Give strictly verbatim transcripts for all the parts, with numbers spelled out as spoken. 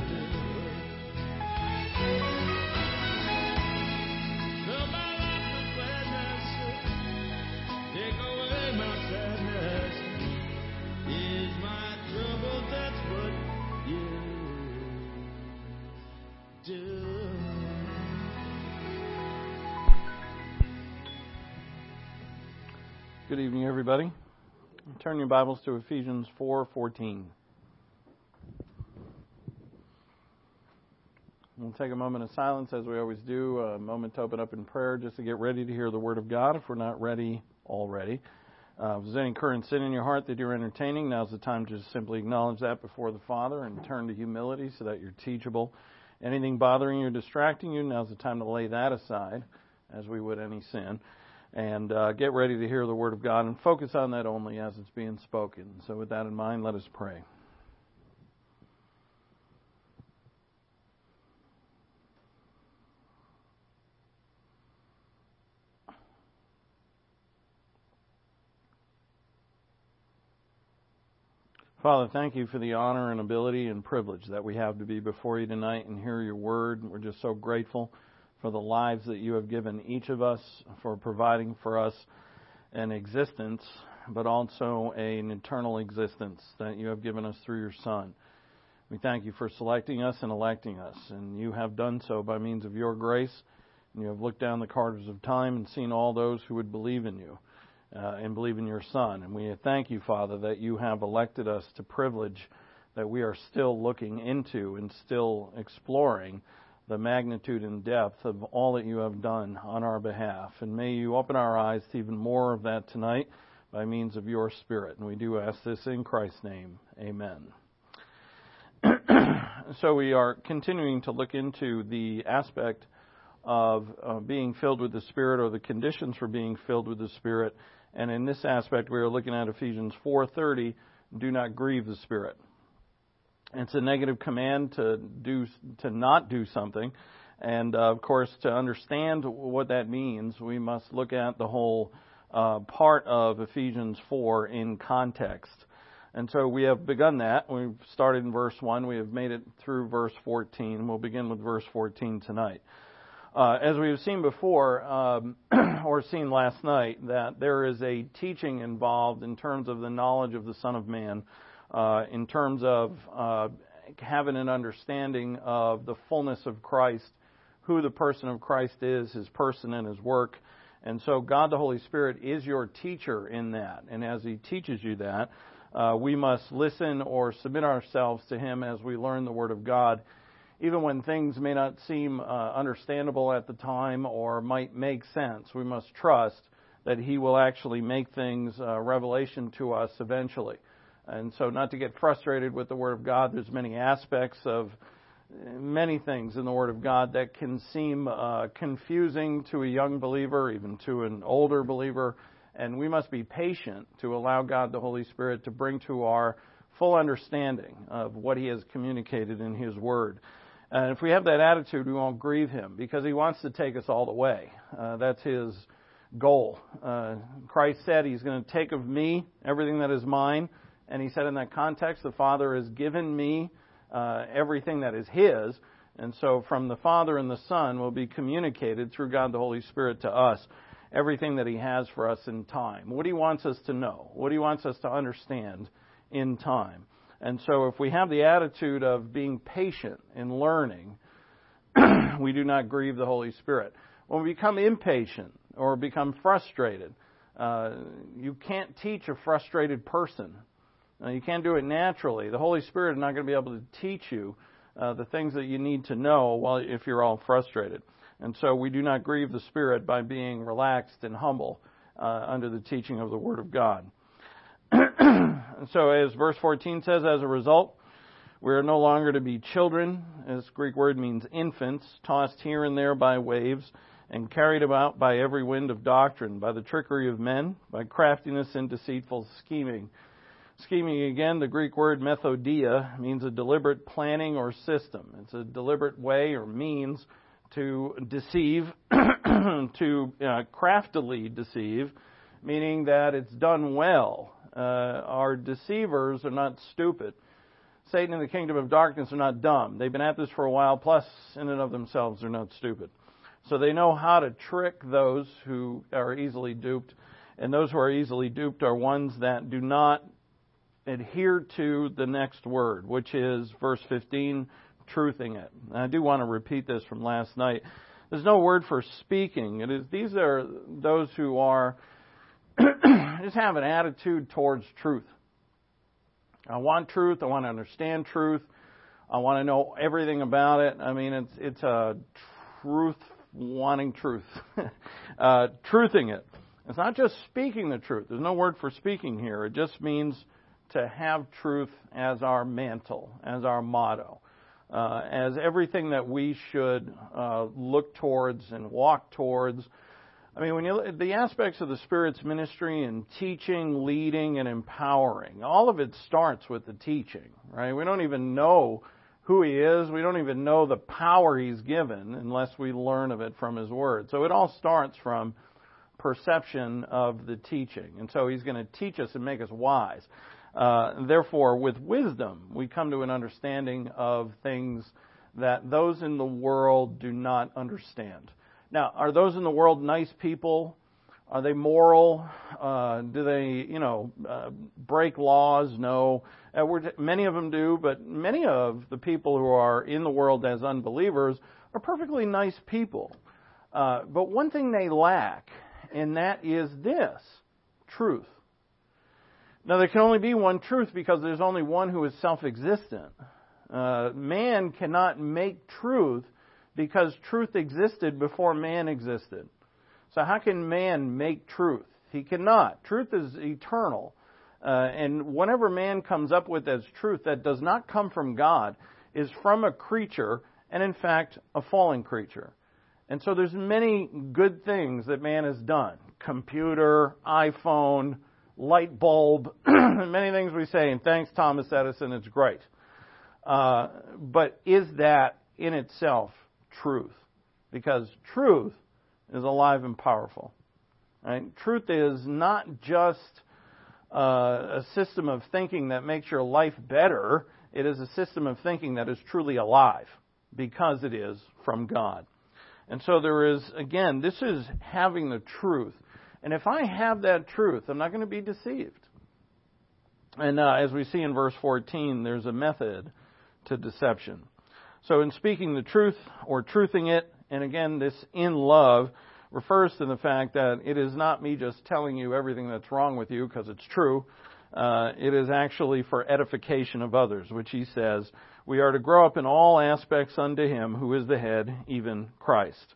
Good evening, everybody. Turn your Bibles to Ephesians four fourteen. We'll take a moment of silence, as we always do, a moment to open up in prayer, just to get ready to hear the Word of God, if we're not ready already. Uh, if there's any current sin in your heart that you're entertaining, now's the time to just simply acknowledge that before the Father and turn to humility so that you're teachable. Anything bothering you or distracting you, now's the time to lay that aside, as we would any sin. And uh, get ready to hear the Word of God and focus on that only as it's being spoken. So with that in mind, let us pray. Father, thank you for the honor and ability and privilege that we have to be before you tonight and hear your Word. We're just so grateful for the lives that you have given each of us, for providing for us an existence, but also an eternal existence that you have given us through your Son. We thank you for selecting us and electing us, and you have done so by means of your grace, and you have looked down the corridors of time and seen all those who would believe in you uh, and believe in your Son. And we thank you, Father, that you have elected us to privilege that we are still looking into and still exploring the magnitude and depth of all that you have done on our behalf. And may you open our eyes to even more of that tonight by means of your Spirit. And we do ask this in Christ's name. Amen. So we are continuing to look into the aspect of uh, being filled with the Spirit, or the conditions for being filled with the Spirit. And in this aspect, we are looking at Ephesians four thirty, do not grieve the Spirit. It's a negative command to do, to not do something. And, uh, of course, to understand what that means, we must look at the whole uh, part of Ephesians four in context. And so we have begun that. We've started in verse one. We have made it through verse fourteen. We'll begin with verse fourteen tonight. Uh, as we have seen before, um, or seen last night, that there is a teaching involved in terms of the knowledge of the Son of Man, Uh, in terms of uh, having an understanding of the fullness of Christ, who the person of Christ is, his person and his work. And so God the Holy Spirit is your teacher in that. And as he teaches you that, uh, we must listen or submit ourselves to him as we learn the Word of God, even when things may not seem uh, understandable at the time or might make sense. We must trust that he will actually make things uh, revelation to us eventually. And so not to get frustrated with the Word of God, there's many aspects of many things in the Word of God that can seem uh, confusing to a young believer, even to an older believer. And we must be patient to allow God the Holy Spirit to bring to our full understanding of what he has communicated in his Word. And if we have that attitude, we won't grieve him, because he wants to take us all the way. Uh, that's his goal. Uh, Christ said he's going to take of me everything that is mine. And he said in that context, the Father has given me uh, everything that is his. And so from the Father and the Son will be communicated through God the Holy Spirit to us, everything that he has for us in time. What he wants us to know, what he wants us to understand in time. And so if we have the attitude of being patient in learning, we do not grieve the Holy Spirit. When we become impatient or become frustrated, uh, you can't teach a frustrated person. Uh, you can't do it naturally. The Holy Spirit is not going to be able to teach you uh, the things that you need to know while if you're all frustrated. And so we do not grieve the Spirit by being relaxed and humble uh, under the teaching of the Word of God. So as verse fourteen says, as a result, we are no longer to be children. This Greek word means infants, tossed here and there by waves and carried about by every wind of doctrine, by the trickery of men, by craftiness and deceitful scheming. Scheming, again, the Greek word methodia means a deliberate planning or system. It's a deliberate way or means to deceive, to uh, craftily deceive, meaning that it's done well. Uh, our deceivers are not stupid. Satan and the kingdom of darkness are not dumb. They've been at this for a while, plus in and of themselves they're not stupid. So they know how to trick those who are easily duped. And those who are easily duped are ones that do not adhere to the next word, which is verse fifteen, truthing it. And I do want to repeat this from last night. There's no word for speaking. It is these are those who are just have an attitude towards truth. I want truth. I want to understand truth. I want to know everything about it. I mean, it's it's a truth wanting truth, uh, truthing it. It's not just speaking the truth. There's no word for speaking here. It just means to have truth as our mantle, as our motto, uh, as everything that we should uh, look towards and walk towards. I mean, when you look at the aspects of the Spirit's ministry and teaching, leading, and empowering, all of it starts with the teaching, right? We don't even know who He is. We don't even know the power He's given unless we learn of it from His Word. So it all starts from perception of the teaching. And so He's going to teach us and make us wise. Uh, therefore, with wisdom, we come to an understanding of things that those in the world do not understand. Now, are those in the world nice people? Are they moral? Uh, do they, you know, uh, break laws? No. Uh, we're, many of them do, but many of the people who are in the world as unbelievers are perfectly nice people. Uh, but one thing they lack, and that is this, truth. Now, there can only be one truth because there's only one who is self-existent. Uh, man cannot make truth because truth existed before man existed. So how can man make truth? He cannot. Truth is eternal. Uh, and whatever man comes up with as truth that does not come from God is from a creature, and in fact, a fallen creature. And so there's many good things that man has done. Computer, iPhone, light bulb, many things we say, and thanks Thomas Edison, it's great. Uh, but is that in itself truth? Because truth is alive and powerful. Right? Truth is not just uh, a system of thinking that makes your life better. It is a system of thinking that is truly alive because it is from God. And so there is, again, this is having the truth. And if I have that truth, I'm not going to be deceived. And uh, as we see in verse fourteen, there's a method to deception. So in speaking the truth or truthing it, and again, this in love refers to the fact that it is not me just telling you everything that's wrong with you because it's true. Uh, it is actually for edification of others, which he says, we are to grow up in all aspects unto Him who is the head, even Christ.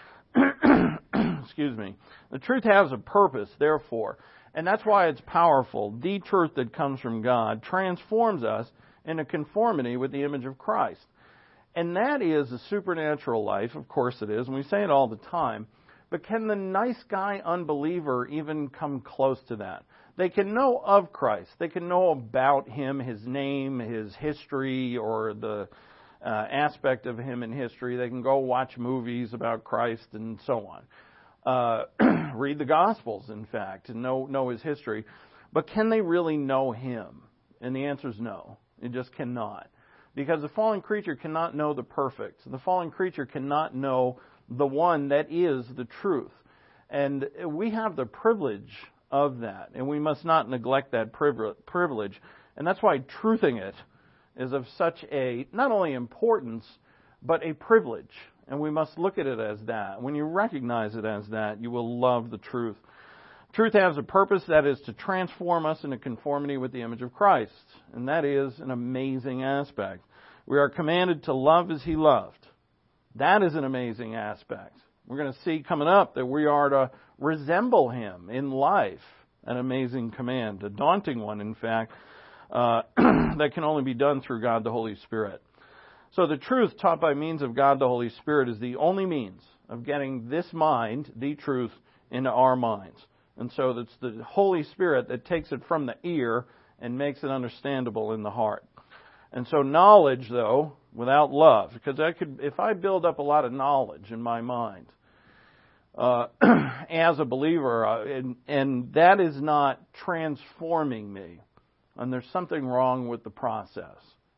Excuse me. The truth has a purpose, therefore, and that's why it's powerful. The truth that comes from God transforms us into conformity with the image of Christ. And that is a supernatural life, of course it is, and we say it all the time. But can the nice guy unbeliever even come close to that? They can know of Christ. They can know about Him, His name, His history, or the uh, aspect of Him in history. They can go watch movies about Christ and so on. Uh, read the Gospels, in fact, and know, know His history. But can they really know Him? And the answer is no. It just cannot. Because the fallen creature cannot know the perfect. The fallen creature cannot know the one that is the truth. And we have the privilege of that. And we must not neglect that privilege. And that's why truthing it is of such a, not only importance, but a privilege. And we must look at it as that. When you recognize it as that, you will love the truth. Truth has a purpose, that is to transform us into conformity with the image of Christ. And that is an amazing aspect. We are commanded to love as He loved. That is an amazing aspect. We're going to see coming up that we are to resemble Him in life. An amazing command, a daunting one, in fact, uh, that can only be done through God the Holy Spirit. So the truth taught by means of God the Holy Spirit is the only means of getting this mind, the truth, into our minds. And so it's the Holy Spirit that takes it from the ear and makes it understandable in the heart. And so knowledge, though, without love, because I could, if I build up a lot of knowledge in my mind uh, as a believer, uh, and, and that is not transforming me, and there's something wrong with the process.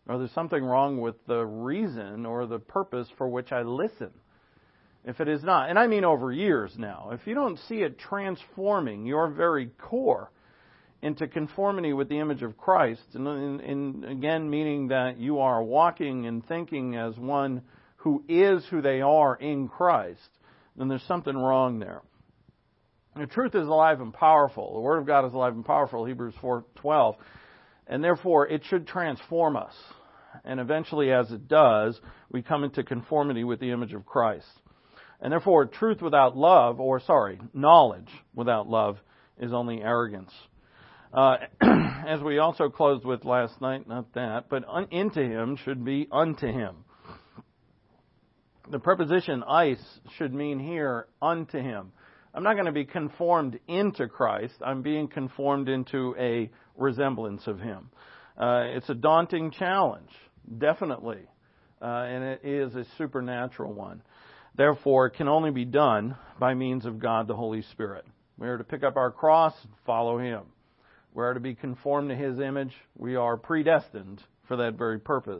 or there's something wrong with the reason or the purpose for which I listen. If it is not, and I mean over years now, if you don't see it transforming your very core into conformity with the image of Christ, and, and, and again meaning that you are walking and thinking as one who is who they are in Christ, then there's something wrong there. The truth is alive and powerful. The Word of God is alive and powerful, Hebrews four twelve, and therefore it should transform us. And eventually, as it does, we come into conformity with the image of Christ. And therefore, truth without love, or sorry, knowledge without love, is only arrogance. Uh, as we also closed with last night, not that, but un- into him should be unto him. The preposition eis should mean here unto him. I'm not going to be conformed into Christ. I'm being conformed into a resemblance of him. Uh, it's a daunting challenge, definitely, uh, and it is a supernatural one. Therefore, it can only be done by means of God the Holy Spirit. We are to pick up our cross and follow him. We are to be conformed to his image. We are predestined for that very purpose.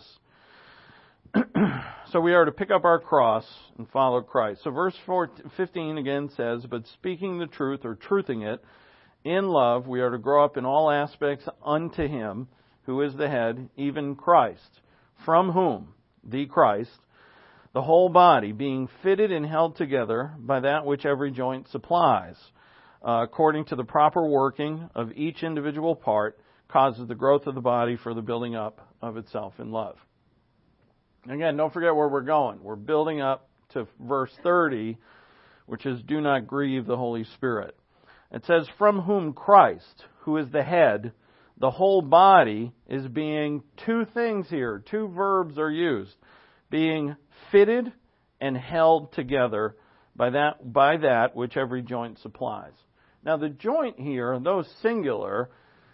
So we are to pick up our cross and follow Christ. So verse fifteen again says, but speaking the truth, or truthing it, in love, we are to grow up in all aspects unto him, who is the head, even Christ, from whom, the Christ, the whole body, being fitted and held together by that which every joint supplies, uh, according to the proper working of each individual part, causes the growth of the body for the building up of itself in love. Again, don't forget where we're going. We're building up to verse thirty, which is, do not grieve the Holy Spirit. It says, from whom Christ, who is the head, the whole body is being, two things here, two verbs are used, being fitted and held together by that by that which every joint supplies. Now the joint here, though singular,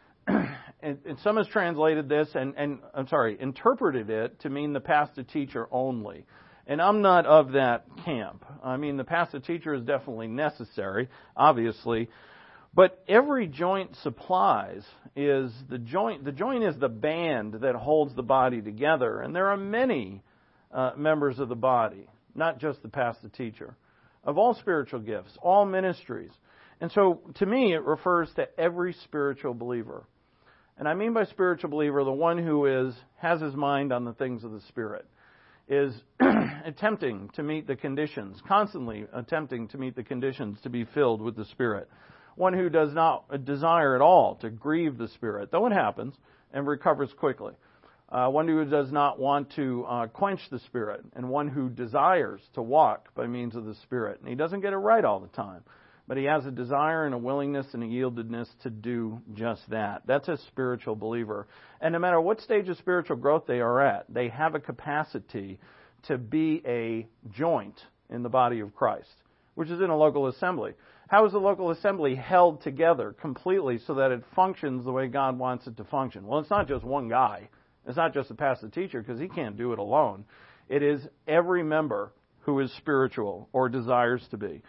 and, and some has translated this and, and I'm sorry, interpreted it to mean the pastor teacher only. And I'm not of that camp. I mean, the pastor teacher is definitely necessary, obviously, but every joint supplies is the joint. The joint is the band that holds the body together, and there are many Uh, members of the body, not just the pastor teacher, of all spiritual gifts, all ministries. And so, to me, it refers to every spiritual believer. And I mean by spiritual believer, the one who is has his mind on the things of the Spirit, is attempting to meet the conditions, constantly attempting to meet the conditions to be filled with the Spirit. One who does not desire at all to grieve the Spirit, though it happens, and recovers quickly. Uh, one who does not want to uh, quench the Spirit, and one who desires to walk by means of the Spirit. And he doesn't get it right all the time, but he has a desire and a willingness and a yieldedness to do just that. That's a spiritual believer. And no matter what stage of spiritual growth they are at, they have a capacity to be a joint in the body of Christ, which is in a local assembly. How is the local assembly held together completely so that it functions the way God wants it to function? Well, it's not just one guy. It's not just the pastor teacher, because he can't do it alone. It is every member who is spiritual or desires to be.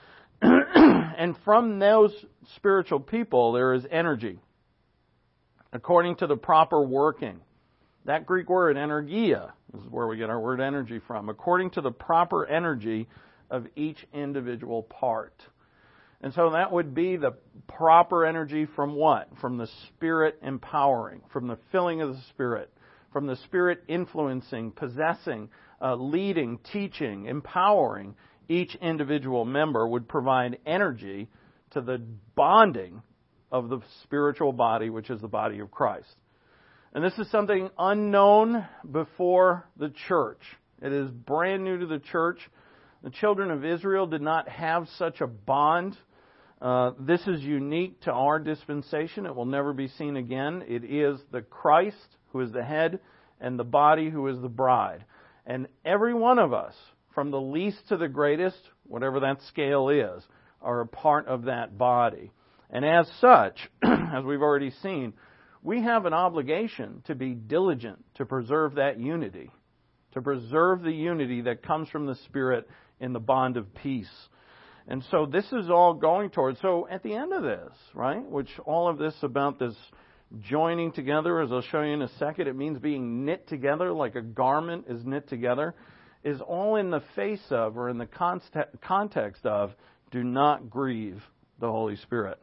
And from those spiritual people, there is energy, according to the proper working. That Greek word, energia, is where we get our word energy from, according to the proper energy of each individual part. And so that would be the proper energy from what? From the Spirit empowering, from the filling of the Spirit, from the Spirit influencing, possessing, uh, leading, teaching, empowering each individual member would provide energy to the bonding of the spiritual body, which is the body of Christ. And this is something unknown before the church. It is brand new to the church. The children of Israel did not have such a bond. Uh, this is unique to our dispensation. It will never be seen again. It is the Christ who is the head and the body who is the bride. And every one of us, from the least to the greatest, whatever that scale is, are a part of that body. And as such, as we've already seen, we have an obligation to be diligent to preserve that unity, to preserve the unity that comes from the Spirit in the bond of peace. And so this is all going towards, so at the end of this, right, which all of this about this joining together, as I'll show you in a second. It means being knit together like a garment is knit together, is all in the face of or in the context of do not grieve the Holy Spirit.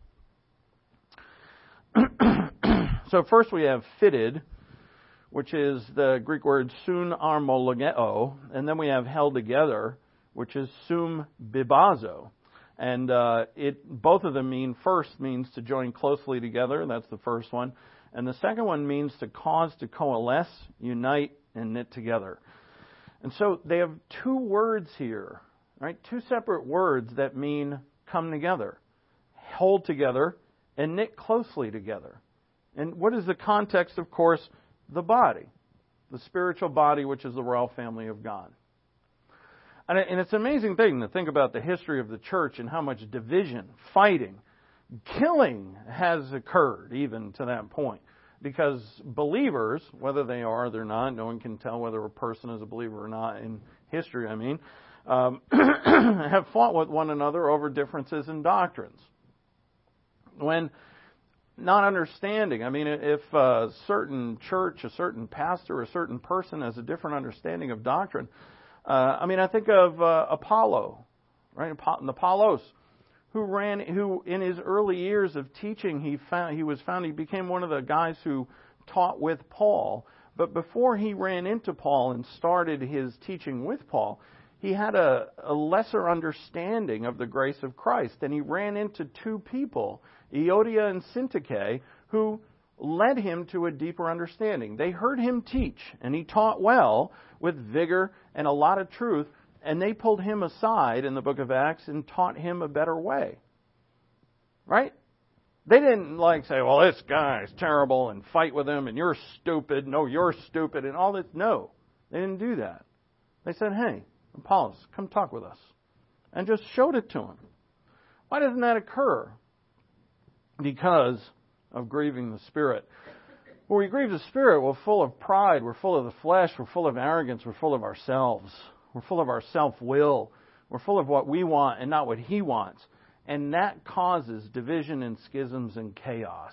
So first we have fitted, which is the Greek word sun armologeo, and then we have held together, which is sum bibazo. And uh, it both of them mean, first means to join closely together, that's the first one. And the second one means to cause to coalesce, unite, and knit together. And so they have two words here, right? Two separate words that mean come together, hold together, and knit closely together. And what is the context? Of course, the body, the spiritual body, which is the royal family of God. And it's an amazing thing to think about the history of the church and how much division, fighting, killing has occurred even to that point. Because believers, whether they are or they're not, no one can tell whether a person is a believer or not in history, I mean, um, have fought with one another over differences in doctrines. When not understanding, I mean, if a certain church, a certain pastor, a certain person has a different understanding of doctrine, uh, I mean, I think of uh, Apollo, right? Apollos, who ran, who in his early years of teaching, he found, he was found, he became one of the guys who taught with Paul. But before he ran into Paul and started his teaching with Paul, he had a, a lesser understanding of the grace of Christ. And he ran into two people, Euodia and Syntyche, who led him to a deeper understanding. They heard him teach, and he taught well with vigor and a lot of truth, and they pulled him aside in the book of Acts and taught him a better way. Right? They didn't like say, well, this guy's terrible, and fight with him, and you're stupid. No, you're stupid, and all this. No, they didn't do that. They said, hey, Apollos, come talk with us. And just showed it to him. Why doesn't that occur? Because of grieving the Spirit. When we grieve the Spirit, we're full of pride, we're full of the flesh, we're full of arrogance, we're full of ourselves. We're full of our self-will. We're full of what we want and not what He wants. And that causes division and schisms and chaos.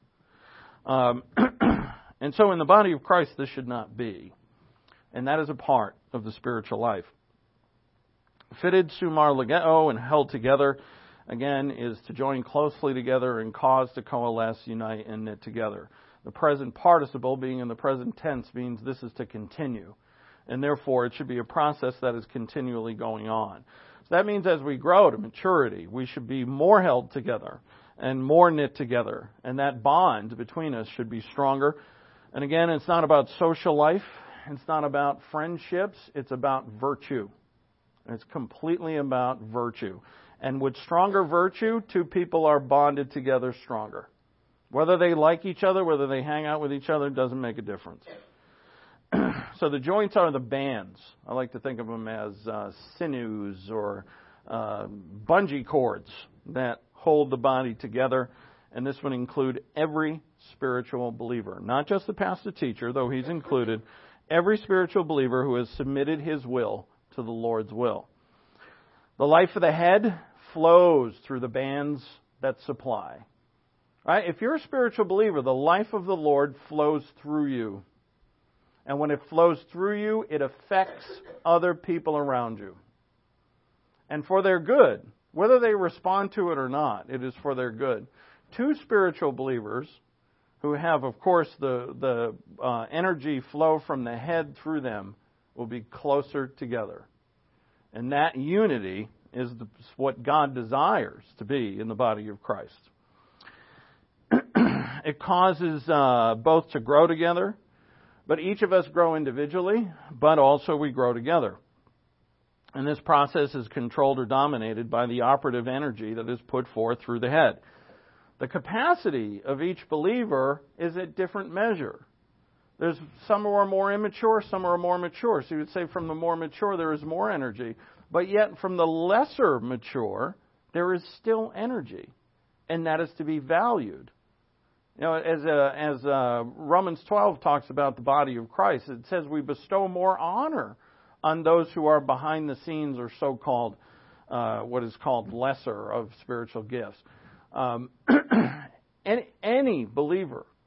Um, and so in the body of Christ, this should not be. And that is a part of the spiritual life. Fitted, sumar legeo, and held together, again, is to join closely together and cause to coalesce, unite, and knit together. The present participle, being in the present tense, means this is to continue. And therefore, it should be a process that is continually going on. So that means as we grow to maturity, we should be more held together and more knit together. And that bond between us should be stronger. And again, it's not about social life. It's not about friendships. It's about virtue. It's completely about virtue. And with stronger virtue, two people are bonded together stronger. Whether they like each other, whether they hang out with each other, doesn't make a difference. So the joints are the bands. I like to think of them as uh, sinews or uh, bungee cords that hold the body together. And this would include every spiritual believer. Not just the pastor teacher, though he's included. Every spiritual believer who has submitted his will to the Lord's will. The life of the head flows through the bands that supply. Right? If you're a spiritual believer, the life of the Lord flows through you. And when it flows through you, it affects other people around you. And for their good, whether they respond to it or not, it is for their good. Two spiritual believers who have, of course, the, the uh, energy flow from the head through them will be closer together. And that unity is the, what God desires to be in the body of Christ. It causes uh, both to grow together, but each of us grow individually, but also we grow together. And this process is controlled or dominated by the operative energy that is put forth through the head. The capacity of each believer is at different measure. There's some who are more immature, some are more mature. So you would say from the more mature there is more energy. But yet from the lesser mature, there is still energy. And that is to be valued. You know, as uh, as uh, Romans twelve talks about the body of Christ, it says we bestow more honor on those who are behind the scenes or so-called, uh, what is called lesser of spiritual gifts. Um, any, any believer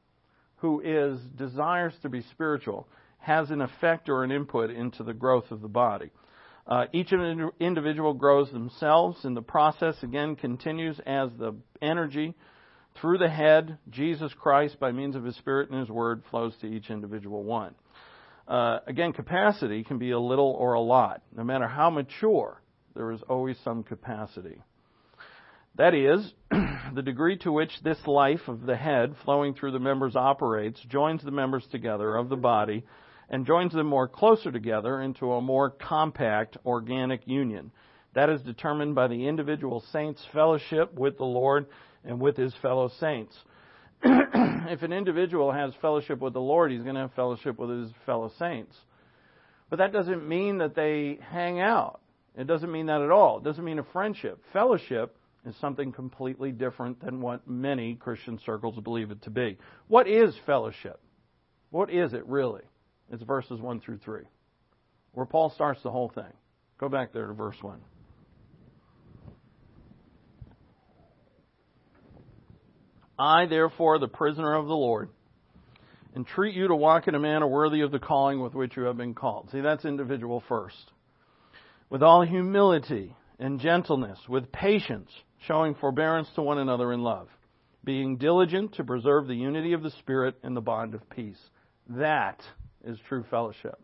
who is desires to be spiritual has an effect or an input into the growth of the body. Uh, each individual grows themselves, and the process again continues as the energy through the head, Jesus Christ, by means of His Spirit and His Word, flows to each individual one. Uh, again, capacity can be a little or a lot. No matter how mature, there is always some capacity. That is, the degree to which this life of the head flowing through the members operates joins the members together of the body and joins them more closer together into a more compact organic union. That is determined by the individual saint's fellowship with the Lord and with his fellow saints. If an individual has fellowship with the Lord, he's going to have fellowship with his fellow saints. But that doesn't mean that they hang out. It doesn't mean that at all. It doesn't mean a friendship. Fellowship is something completely different than what many Christian circles believe it to be. What is fellowship? What is it really? It's verses one through three, where Paul starts the whole thing. Go back there to verse one. I, therefore, the prisoner of the Lord, entreat you to walk in a manner worthy of the calling with which you have been called. See, that's individual first. With all humility and gentleness, with patience, showing forbearance to one another in love, being diligent to preserve the unity of the Spirit in the bond of peace. That is true fellowship.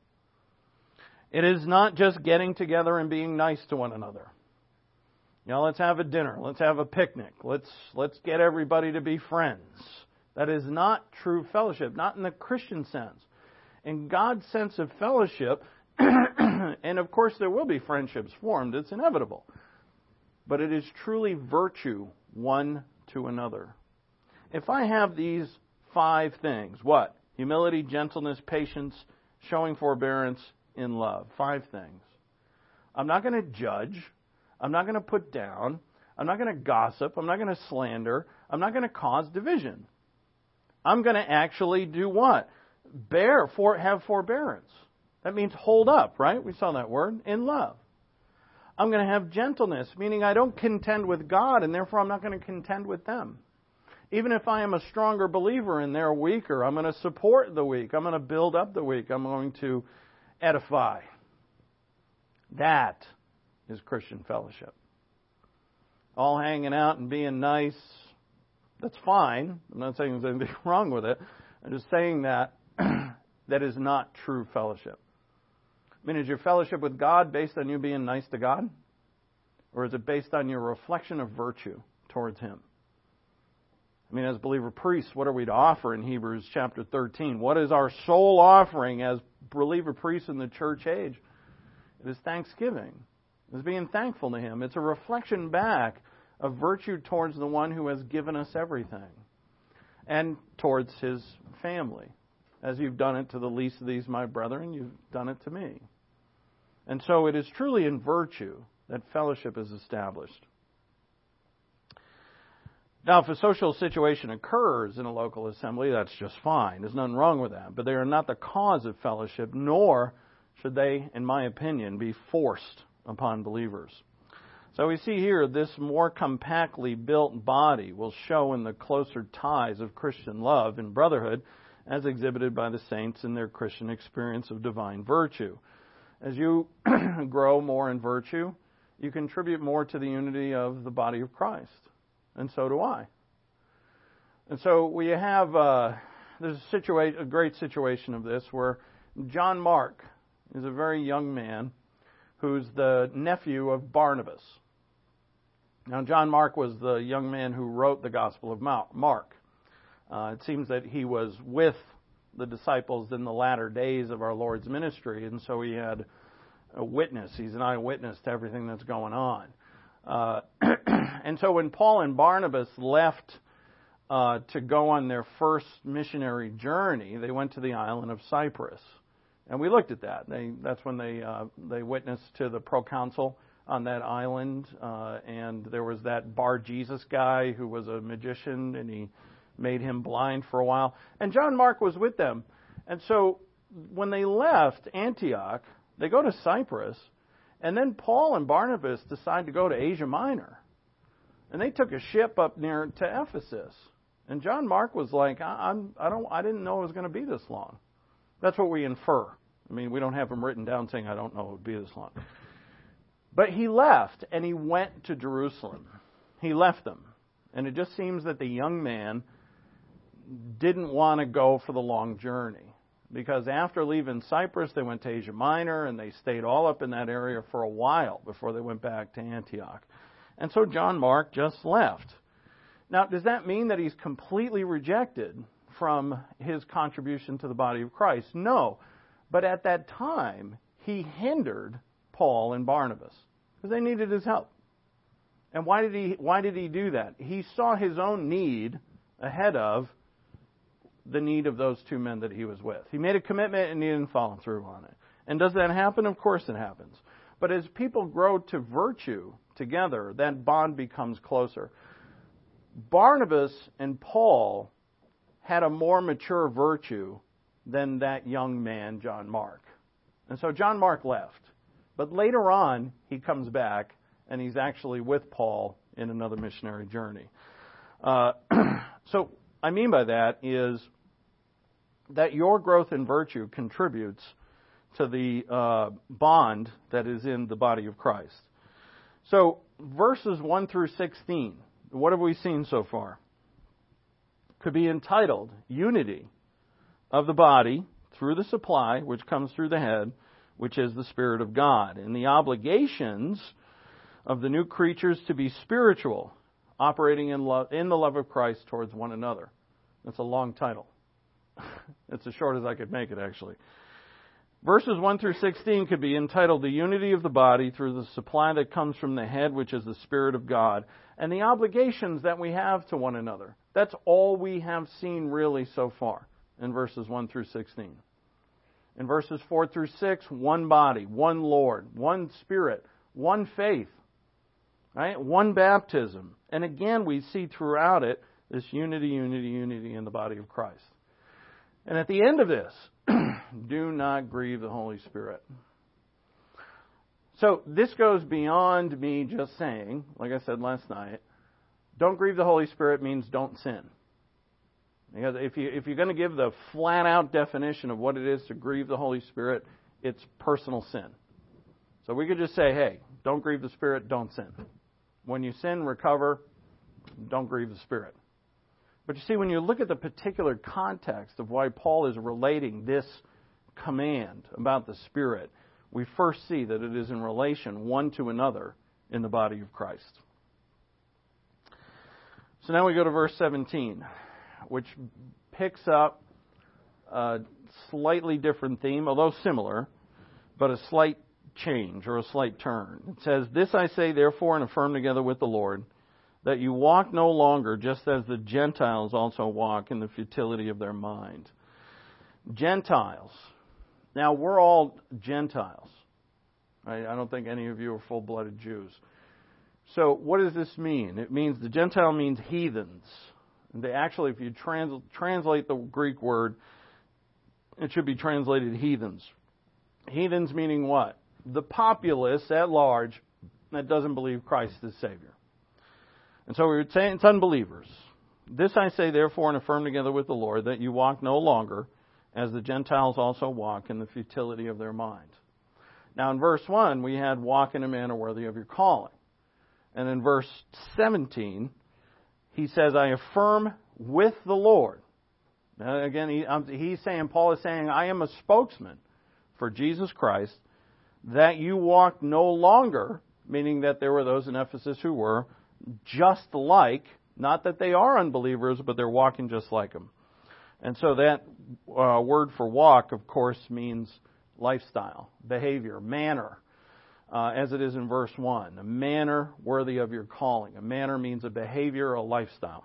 It is not just getting together and being nice to one another. You know, let's have a dinner. Let's have a picnic. Let's let's get everybody to be friends. That is not true fellowship, not in the Christian sense. In God's sense of fellowship, and of course there will be friendships formed, it's inevitable. But it is truly virtue one to another. If I have these five things, what? Humility, gentleness, patience, showing forbearance in love. Five things. I'm not going to judge. I'm not going to put down. I'm not going to gossip. I'm not going to slander. I'm not going to cause division. I'm going to actually do what? Bear, for, have forbearance. That means hold up, right? We saw that word, in love. I'm going to have gentleness, meaning I don't contend with God, and therefore I'm not going to contend with them. Even if I am a stronger believer and they're weaker, I'm going to support the weak. I'm going to build up the weak. I'm going to edify. That is Christian fellowship. All hanging out and being nice, that's fine. I'm not saying there's anything wrong with it. I'm just saying that that is not true fellowship. I mean, is your fellowship with God based on you being nice to God? Or is it based on your reflection of virtue towards Him? I mean, as believer priests, what are we to offer in Hebrews chapter thirteen? What is our sole offering as believer priests in the church age? It is thanksgiving. It is being thankful to Him. It's a reflection back of virtue towards the one who has given us everything. And towards His family. As you've done it to the least of these, my brethren, you've done it to me. And so it is truly in virtue that fellowship is established. Now, if a social situation occurs in a local assembly, that's just fine. There's nothing wrong with that. But they are not the cause of fellowship, nor should they, in my opinion, be forced upon believers. So we see here this more compactly built body will show in the closer ties of Christian love and brotherhood as exhibited by the saints in their Christian experience of divine virtue. As you grow more in virtue, you contribute more to the unity of the body of Christ. And so do I. And so we have, uh, there's a, situa- a great situation of this where John Mark is a very young man who's the nephew of Barnabas. Now, John Mark was the young man who wrote the Gospel of Mark. Uh, it seems that he was with the disciples in the latter days of our Lord's ministry, and so he had a witness. He's an eyewitness to everything that's going on. Uh, and so when Paul and Barnabas left uh, to go on their first missionary journey, they went to the island of Cyprus. And we looked at that. They, that's when they uh, they witnessed to the proconsul on that island, uh, and there was that Bar Jesus guy who was a magician, and he made him blind for a while. And John Mark was with them. And so when they left Antioch, they go to Cyprus, and then Paul and Barnabas decide to go to Asia Minor. And they took a ship up near to Ephesus. And John Mark was like, I, I'm, I don't, I didn't know it was going to be this long. That's what we infer. I mean, we don't have him written down saying, I don't know it would be this long. But he left, and he went to Jerusalem. He left them. And it just seems that the young man didn't want to go for the long journey. Because after leaving Cyprus, they went to Asia Minor, and they stayed all up in that area for a while before they went back to Antioch. And so John Mark just left. Now, does that mean that he's completely rejected from his contribution to the body of Christ? No. But at that time, he hindered Paul and Barnabas because they needed his help. And why did he why did he do that? He saw his own need ahead of the need of those two men that he was with. He made a commitment and he didn't follow through on it. And does that happen? Of course it happens. But as people grow to virtue together, that bond becomes closer. Barnabas and Paul had a more mature virtue than that young man, John Mark. And so John Mark left. But later on, he comes back, and he's actually with Paul in another missionary journey. Uh, so I mean by that is that your growth in virtue contributes to the uh, bond that is in the body of Christ. So verses one through sixteen, what have we seen so far? Could be entitled Unity of the Body through the supply, which comes through the head, which is the Spirit of God, and the obligations of the new creatures to be spiritual, operating in love, in the love of Christ towards one another. That's a long title. It's as short as I could make it, actually. Verses one through sixteen could be entitled The Unity of the Body through the supply that comes from the head, which is the Spirit of God, and the obligations that we have to one another. That's all we have seen really so far in verses one through sixteen. In verses four through six, one body, one Lord, one Spirit, one faith, right? One baptism. And again, we see throughout it this unity, unity, unity in the body of Christ. And at the end of this, do not grieve the Holy Spirit. So this goes beyond me just saying, like I said last night, don't grieve the Holy Spirit means don't sin. Because if, you, if you're going to give the flat-out definition of what it is to grieve the Holy Spirit, it's personal sin. So we could just say, hey, don't grieve the Spirit, don't sin. When you sin, recover, don't grieve the Spirit. But you see, when you look at the particular context of why Paul is relating this command about the Spirit, we first see that it is in relation one to another in the body of Christ. So now we go to verse seventeen, which picks up a slightly different theme, although similar, but a slight change or a slight turn. It says, "This I say, therefore, and affirm together with the Lord, that you walk no longer just as the Gentiles also walk in the futility of their mind." Gentiles. Now, we're all Gentiles. I, I don't think any of you are full-blooded Jews. So what does this mean? It means the Gentile means heathens. And they actually, if you trans, translate the Greek word, it should be translated heathens. Heathens meaning what? The populace at large that doesn't believe Christ is Savior. And so we would say it's unbelievers. "This I say, therefore, and affirm together with the Lord, that you walk no longer as the Gentiles also walk in the futility of their mind." Now in verse one, we had walk in a manner worthy of your calling. And in verse seventeen, he says, "I affirm with the Lord." Now again, he, um, he's saying, Paul is saying, I am a spokesman for Jesus Christ, that you walk no longer, meaning that there were those in Ephesus who were just like, not that they are unbelievers, but they're walking just like them. And so that uh, word for walk, of course, means lifestyle, behavior, manner, uh, as it is in verse one. A manner worthy of your calling. A manner means a behavior, a lifestyle.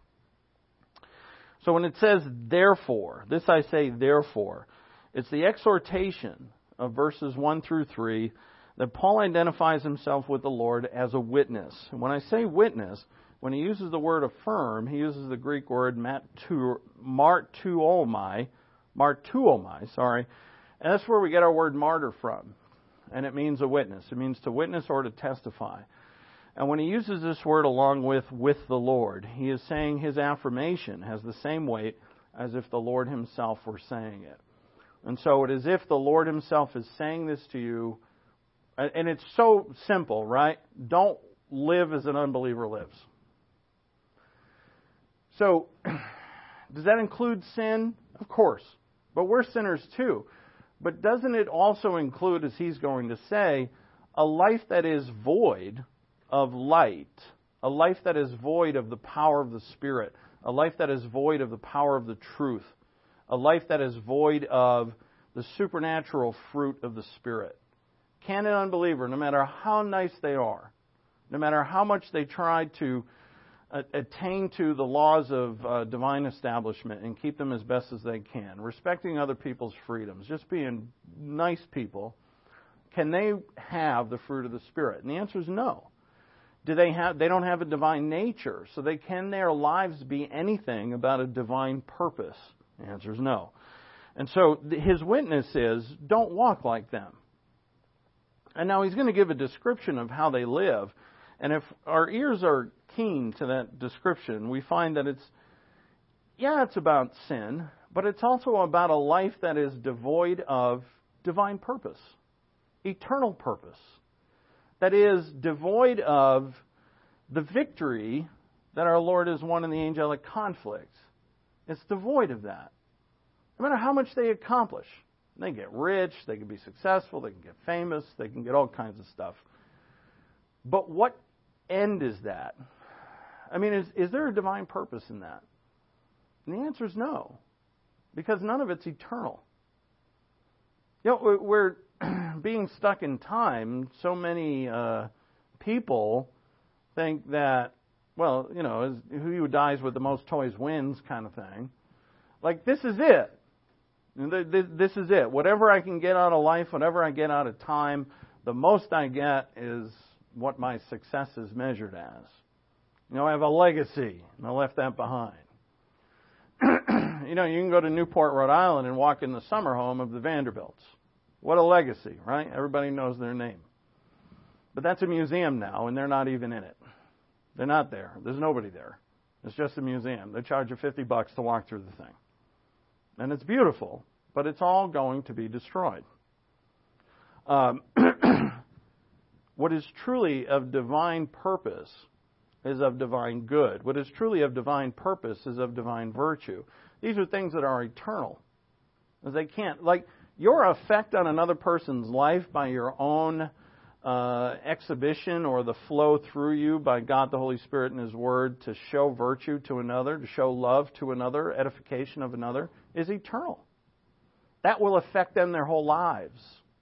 So when it says therefore, this I say therefore, it's the exhortation of verses one through three that Paul identifies himself with the Lord as a witness. And when I say witness, when he uses the word affirm, he uses the Greek word martuomai, martuomai, sorry, and that's where we get our word martyr from. And it means a witness. It means to witness or to testify. And when he uses this word along with with the Lord, he is saying his affirmation has the same weight as if the Lord himself were saying it. And so it is if the Lord himself is saying this to you, and it's so simple, right? Don't live as an unbeliever lives. So, does that include sin? Of course. But we're sinners too. But doesn't it also include, as he's going to say, a life that is void of light, a life that is void of the power of the Spirit, a life that is void of the power of the truth, a life that is void of the supernatural fruit of the Spirit? Can an unbeliever, no matter how nice they are, no matter how much they try to attain to the laws of uh, divine establishment and keep them as best as they can, respecting other people's freedoms, just being nice people, can they have the fruit of the Spirit? And the answer is no. Do they have? They don't have a divine nature, so they can their lives be anything about a divine purpose? The answer is no. And so his witness is, don't walk like them. And now he's going to give a description of how they live. And if our ears are keen to that description, we find that it's, yeah, it's about sin, but it's also about a life that is devoid of divine purpose, eternal purpose, that is devoid of the victory that our Lord has won in the angelic conflict. It's devoid of that. No matter how much they accomplish, they get rich, they can be successful, they can get famous, they can get all kinds of stuff. But what end is that? I mean, is, is there a divine purpose in that? And the answer is no, because none of it's eternal. You know, we're being stuck in time. So many uh, people think that, well, you know, who dies with the most toys wins kind of thing. Like, this is it. This is it. Whatever I can get out of life, whatever I get out of time, the most I get is what my success is measured as. You know, I have a legacy, and I left that behind. You know, you can go to Newport, Rhode Island, and walk in the summer home of the Vanderbilts. What a legacy, right? Everybody knows their name. But that's a museum now, and they're not even in it. They're not there. There's nobody there. It's just a museum. They charge you fifty bucks to walk through the thing. And it's beautiful, but it's all going to be destroyed. Um, what is truly of divine purpose is of divine good. What is truly of divine purpose is of divine virtue. These are things that are eternal. They can't, like, your effect on another person's life by your own uh, exhibition or the flow through you by God the Holy Spirit and His Word to show virtue to another, to show love to another, edification of another, is eternal. That will affect them their whole lives.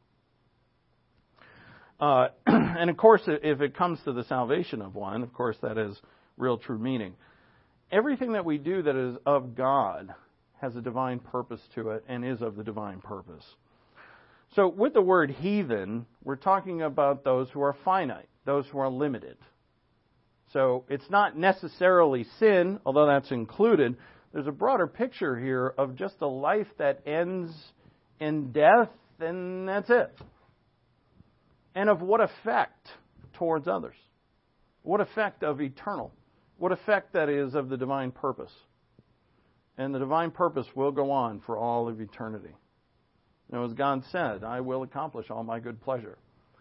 Uh, and of course, if it comes to the salvation of one, of course, that is real true meaning. Everything that we do that is of God has a divine purpose to it and is of the divine purpose. So with the word heathen, we're talking about those who are finite, those who are limited. So it's not necessarily sin, although that's included. There's a broader picture here of just a life that ends in death, and that's it. And of what effect towards others? What effect of eternal? What effect that is of the divine purpose? And the divine purpose will go on for all of eternity. You know, as God said, I will accomplish all my good pleasure.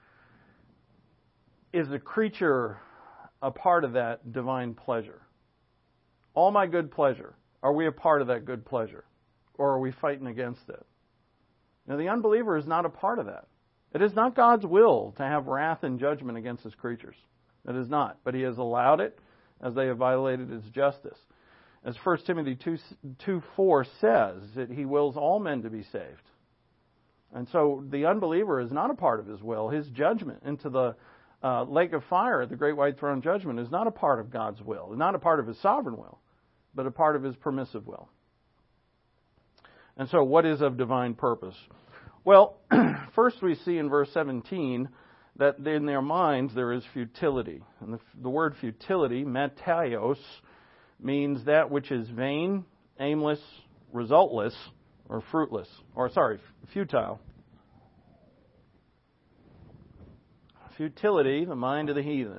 Is the creature a part of that divine pleasure? All my good pleasure. Are we a part of that good pleasure? Or are we fighting against it? Now, the unbeliever is not a part of that. It is not God's will to have wrath and judgment against His creatures. It is not. But He has allowed it as they have violated His justice. As First Timothy two four says, that He wills all men to be saved. And so the unbeliever is not a part of His will. His judgment into the uh, lake of fire, the great white throne judgment, is not a part of God's will. It's not a part of His sovereign will, but a part of His permissive will. And so what is of divine purpose? Well, first we see in verse seventeen that in their minds there is futility. And the, the word futility, metaios, means that which is vain, aimless, resultless, or fruitless. Or, sorry, futile. Futility, the mind of the heathen,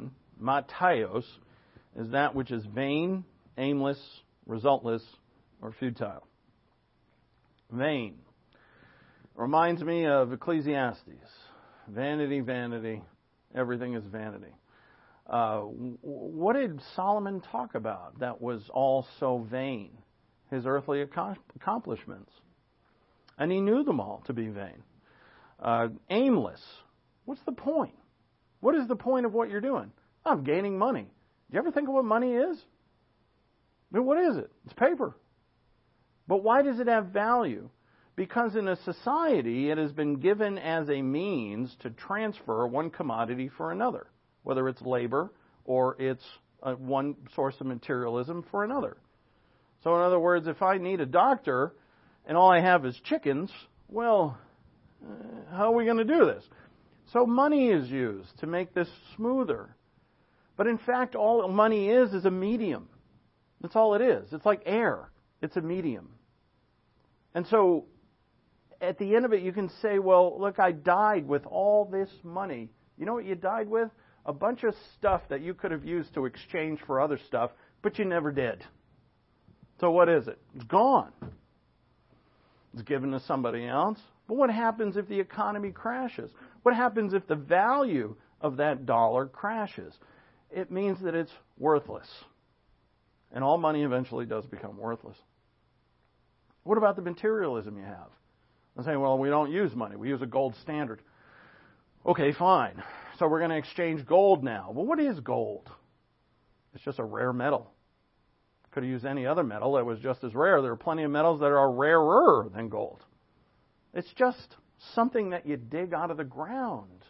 Mataios is that which is vain, aimless, resultless, or futile. Vain. Reminds me of Ecclesiastes. Vanity, vanity, everything is vanity. Uh, what did Solomon talk about that was all so vain? His earthly accomplishments. And he knew them all to be vain. Uh, aimless. What's the point? What is the point of what you're doing? I'm gaining money. Do you ever think of what money is? I mean, what is it? It's paper. But why does it have value? Because in a society, it has been given as a means to transfer one commodity for another, whether it's labor or it's uh, one source of materialism for another. So in other words, if I need a doctor and all I have is chickens, well, uh, how are we going to do this? So money is used to make this smoother. But in fact, all money is is a medium. That's all it is. It's like air. It's a medium. And so at the end of it, you can say, well, look, I died with all this money. You know what you died with? A bunch of stuff that you could have used to exchange for other stuff, but you never did. So what is it? It's gone. It's given to somebody else. But what happens if the economy crashes? What happens if the value of that dollar crashes? It means that it's worthless. And all money eventually does become worthless. What about the materialism you have? I'm saying, well, we don't use money. We use a gold standard. Okay, fine. So we're going to exchange gold now. Well, what is gold? It's just a rare metal. Could have used any other metal that was just as rare. There are plenty of metals that are rarer than gold. It's just something that you dig out of the ground.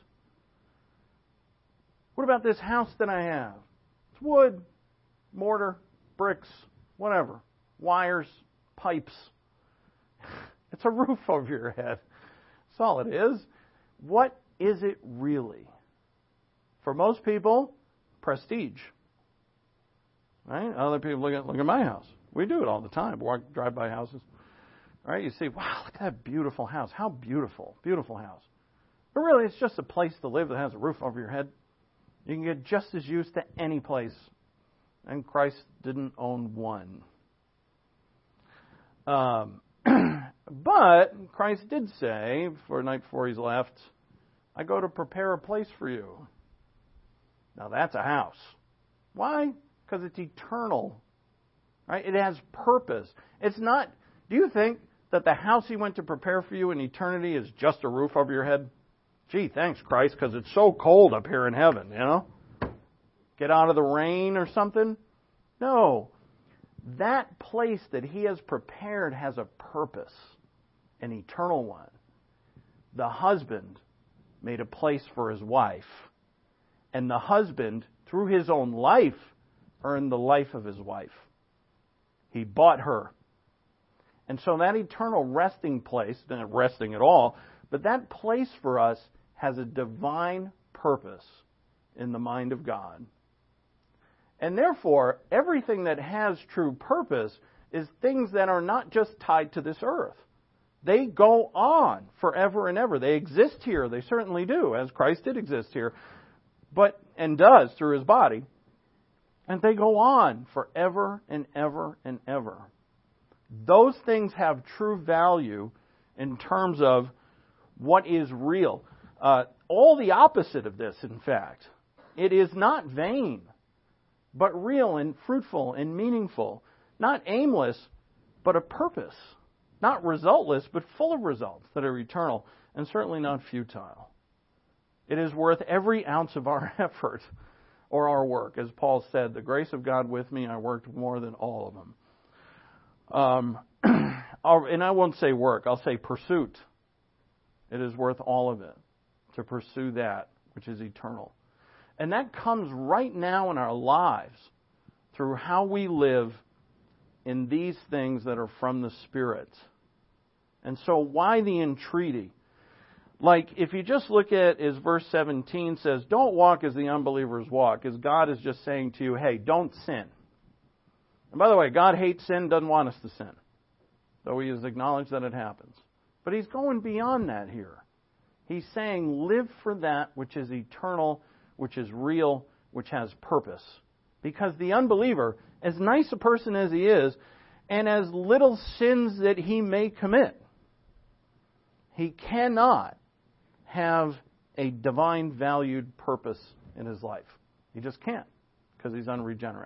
What about this house that I have? It's wood, mortar, bricks, whatever, wires, pipes. It's a roof over your head. That's all it is. What is it really? For most people, prestige. Right? Other people look at look at my house. We do it all the time. Walk, drive by houses. Right? You see, wow, look at that beautiful house. How beautiful, beautiful house. But really, it's just a place to live that has a roof over your head. You can get just as used to any place. And Christ didn't own one. Um, but Christ did say, for the night before he's left, I go to prepare a place for you. Now that's a house. Why? Because it's eternal. Right? It has purpose. It's not, do you think that the house he went to prepare for you in eternity is just a roof over your head? Gee, thanks, Christ, because it's so cold up here in heaven, you know? Get out of the rain or something? No. That place that he has prepared has a purpose, an eternal one. The husband made a place for his wife, and the husband, through his own life, earned the life of his wife. He bought her. And so that eternal resting place, not resting at all, but that place for us has a divine purpose in the mind of God. And therefore, everything that has true purpose is things that are not just tied to this earth. They go on forever and ever. They exist here. They certainly do, as Christ did exist here, but and does through his body. And they go on forever and ever and ever. Those things have true value in terms of what is real. Uh, all the opposite of this, in fact. It is not vain, but real and fruitful and meaningful. Not aimless, but a purpose. Not resultless, but full of results that are eternal, and certainly not futile. It is worth every ounce of our effort or our work. As Paul said, the grace of God with me, I worked more than all of them. Um, and I won't say work, I'll say pursuit. It is worth all of it to pursue that which is eternal. And that comes right now in our lives through how we live in these things that are from the Spirit. And so why the entreaty? Like, if you just look at, as verse seventeen says, don't walk as the unbelievers walk, as God is just saying to you, hey, don't sin. And by the way, God hates sin, doesn't want us to sin, though he has acknowledged that it happens. But he's going beyond that here. He's saying, live for that which is eternal, which is real, which has purpose. Because the unbeliever, as nice a person as he is, and as little sins that he may commit, he cannot have a divine valued purpose in his life. He just can't, because he's unregenerate.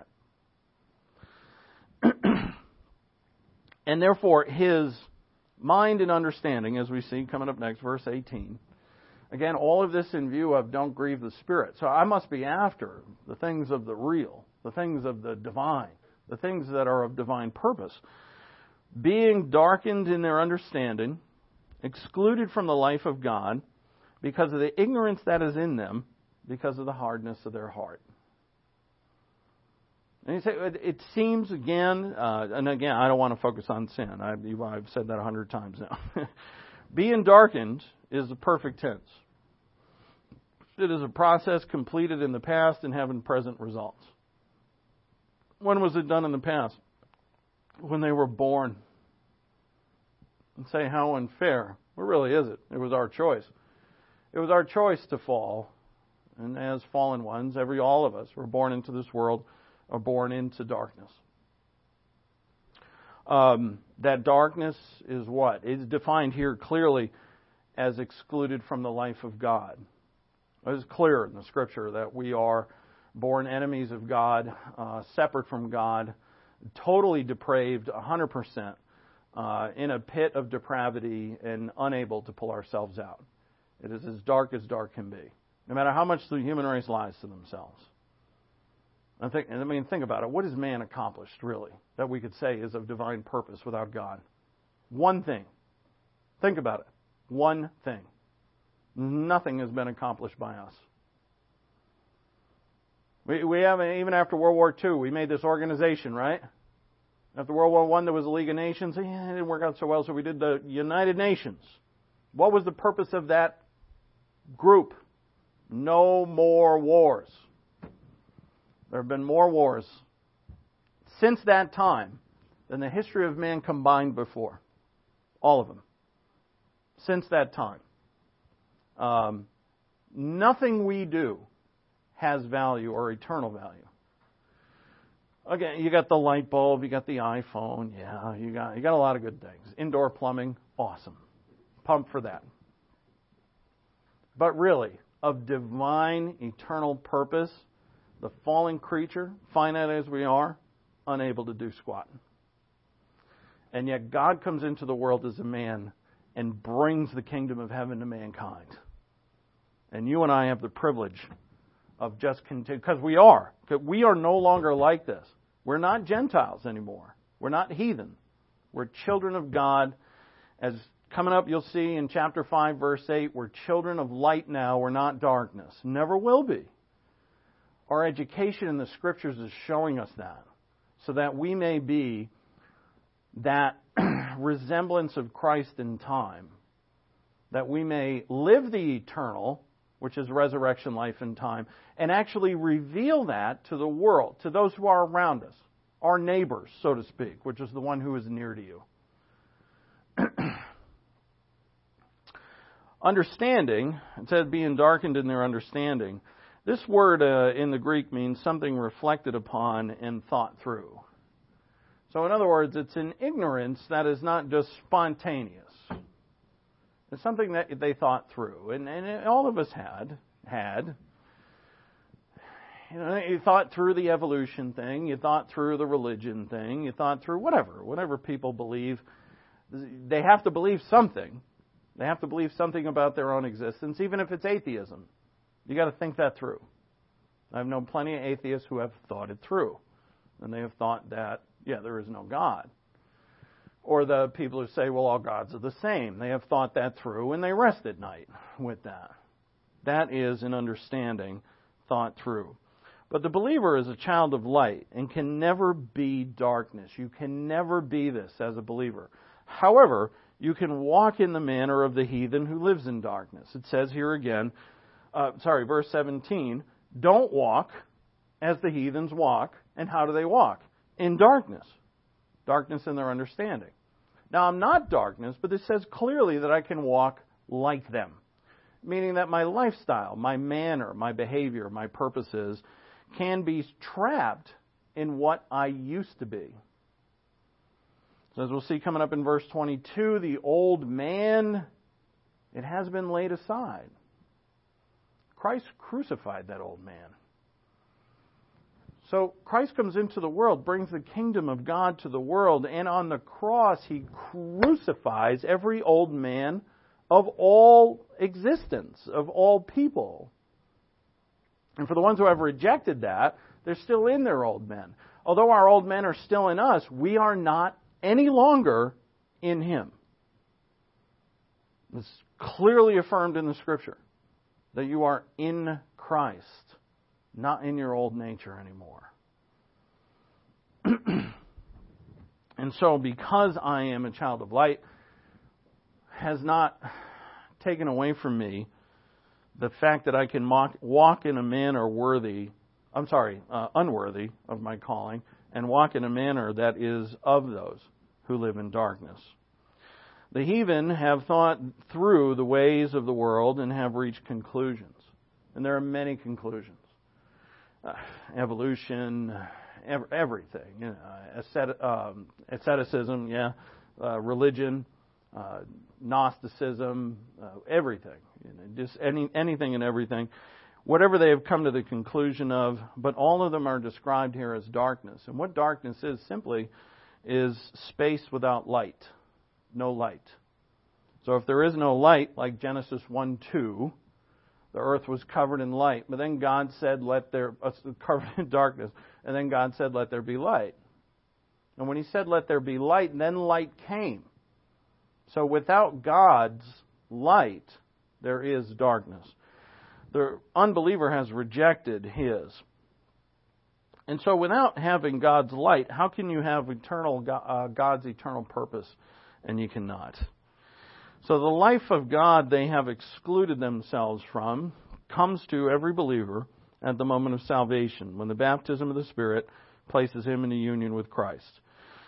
And therefore, his mind and understanding, as we see coming up next, verse eighteen. Again, all of this in view of don't grieve the Spirit. So I must be after the things of the real, the things of the divine, the things that are of divine purpose. Being darkened in their understanding, excluded from the life of God, because of the ignorance that is in them, because of the hardness of their heart. And you say, it seems again, uh, and again, I don't want to focus on sin. I, I've said that a hundred times now. Being darkened is the perfect tense. It is a process completed in the past and having present results. When was it done in the past? When they were born. And say, how unfair. Well, really is it? It was our choice. It was our choice to fall. And as fallen ones, every all of us were born into this world, are born into darkness. Um, that darkness is what? It's defined here clearly as excluded from the life of God. It is clear in the Scripture that we are born enemies of God, uh, separate from God, totally depraved, one hundred percent, uh, in a pit of depravity and unable to pull ourselves out. It is as dark as dark can be, no matter how much the human race lies to themselves. I think, I mean, think about it. What has man accomplished, really, that we could say is of divine purpose without God? One thing. Think about it. One thing. Nothing has been accomplished by us. We, we have, even after World War Two, we made this organization, right? After World War One, there was a League of Nations. Yeah, it didn't work out so well, so we did the United Nations. What was the purpose of that group? No more wars. There have been more wars since that time than the history of man combined before. All of them. Since that time. Um, nothing we do has value or eternal value. Again, you got the light bulb, you got the iPhone, yeah, you got you got a lot of good things. Indoor plumbing, awesome. Pump for that. But really, of divine, eternal purpose, the fallen creature, finite as we are, unable to do squat. And yet God comes into the world as a man and brings the kingdom of heaven to mankind. And you and I have the privilege of just continuing, because we are. We are no longer like this. We're not Gentiles anymore. We're not heathen. We're children of God. As coming up, you'll see in chapter five, verse eight, we're children of light now. We're not darkness. Never will be. Our education in the Scriptures is showing us that, so that we may be that resemblance of Christ in time, that we may live the eternal, which is resurrection life in time, and actually reveal that to the world, to those who are around us, our neighbors, so to speak, which is the one who is near to you. Understanding, it said being darkened in their understanding. This word uh, in the Greek means something reflected upon and thought through. So in other words, it's an ignorance that is not just spontaneous. It's something that they thought through. And, and all of us had. had. You know, you thought through the evolution thing. You thought through the religion thing. You thought through whatever. Whatever people believe. They have to believe something. They have to believe something about their own existence, even if it's atheism. You got to think that through. I've known plenty of atheists who have thought it through. And they have thought that, yeah, there is no God. Or the people who say, well, all gods are the same. They have thought that through and they rest at night with that. That is an understanding thought through. But the believer is a child of light and can never be darkness. You can never be this as a believer. However, you can walk in the manner of the heathen who lives in darkness. It says here again, uh, sorry, verse seventeen, don't walk as the heathens walk. And how do they walk? In darkness. Darkness in their understanding. Now, I'm not darkness, but this says clearly that I can walk like them. Meaning that my lifestyle, my manner, my behavior, my purposes can be trapped in what I used to be. So as we'll see coming up in verse twenty-two, the old man, it has been laid aside. Christ crucified that old man. So Christ comes into the world, brings the kingdom of God to the world, and on the cross He crucifies every old man of all existence, of all people. And for the ones who have rejected that, they're still in their old men. Although our old men are still in us, we are not any longer in Him. It's clearly affirmed in the Scripture that you are in Christ, not in your old nature anymore. And so, because I am a child of light, has not taken away from me the fact that I can mock, walk in a manner worthy, I'm sorry, uh, unworthy of my calling, and walk in a manner that is of those who live in darkness. The heathen have thought through the ways of the world and have reached conclusions. And there are many conclusions. Uh, evolution, ev- everything. You know, ascet- um, asceticism, yeah, uh, religion, uh, Gnosticism, uh, everything. You know, just any anything and everything. Whatever they have come to the conclusion of, but all of them are described here as darkness. And what darkness is simply is space without light. No light. So if there is no light, like Genesis one two, the earth was covered in light. But then God said, let there, uh, covered in darkness. And then God said, let there be light. And when He said, let there be light, then light came. So without God's light, there is darkness. The unbeliever has rejected His. And so without having God's light, how can you have eternal uh, God's eternal purpose? And you cannot. So the life of God they have excluded themselves from comes to every believer at the moment of salvation, when the baptism of the Spirit places him in a union with Christ.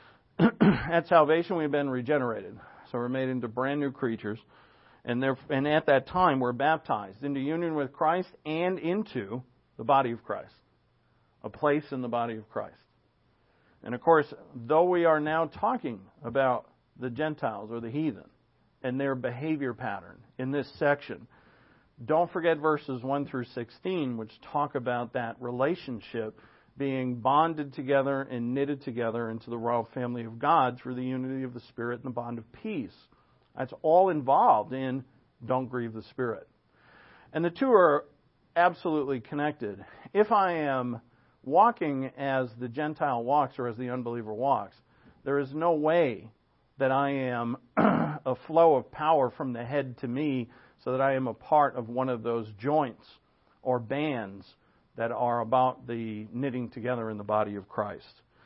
At salvation we've been regenerated. So we're made into brand new creatures. And, and at that time we're baptized into union with Christ and into the body of Christ. A place in the body of Christ. And of course, though we are now talking about the Gentiles or the heathen and their behavior pattern in this section, don't forget verses one through sixteen, which talk about that relationship being bonded together and knitted together into the royal family of God through the unity of the Spirit and the bond of peace. That's all involved in don't grieve the Spirit. And the two are absolutely connected. If I am walking as the Gentile walks or as the unbeliever walks, there is no way that I am a flow of power from the head to me so that I am a part of one of those joints or bands that are about the knitting together in the body of Christ.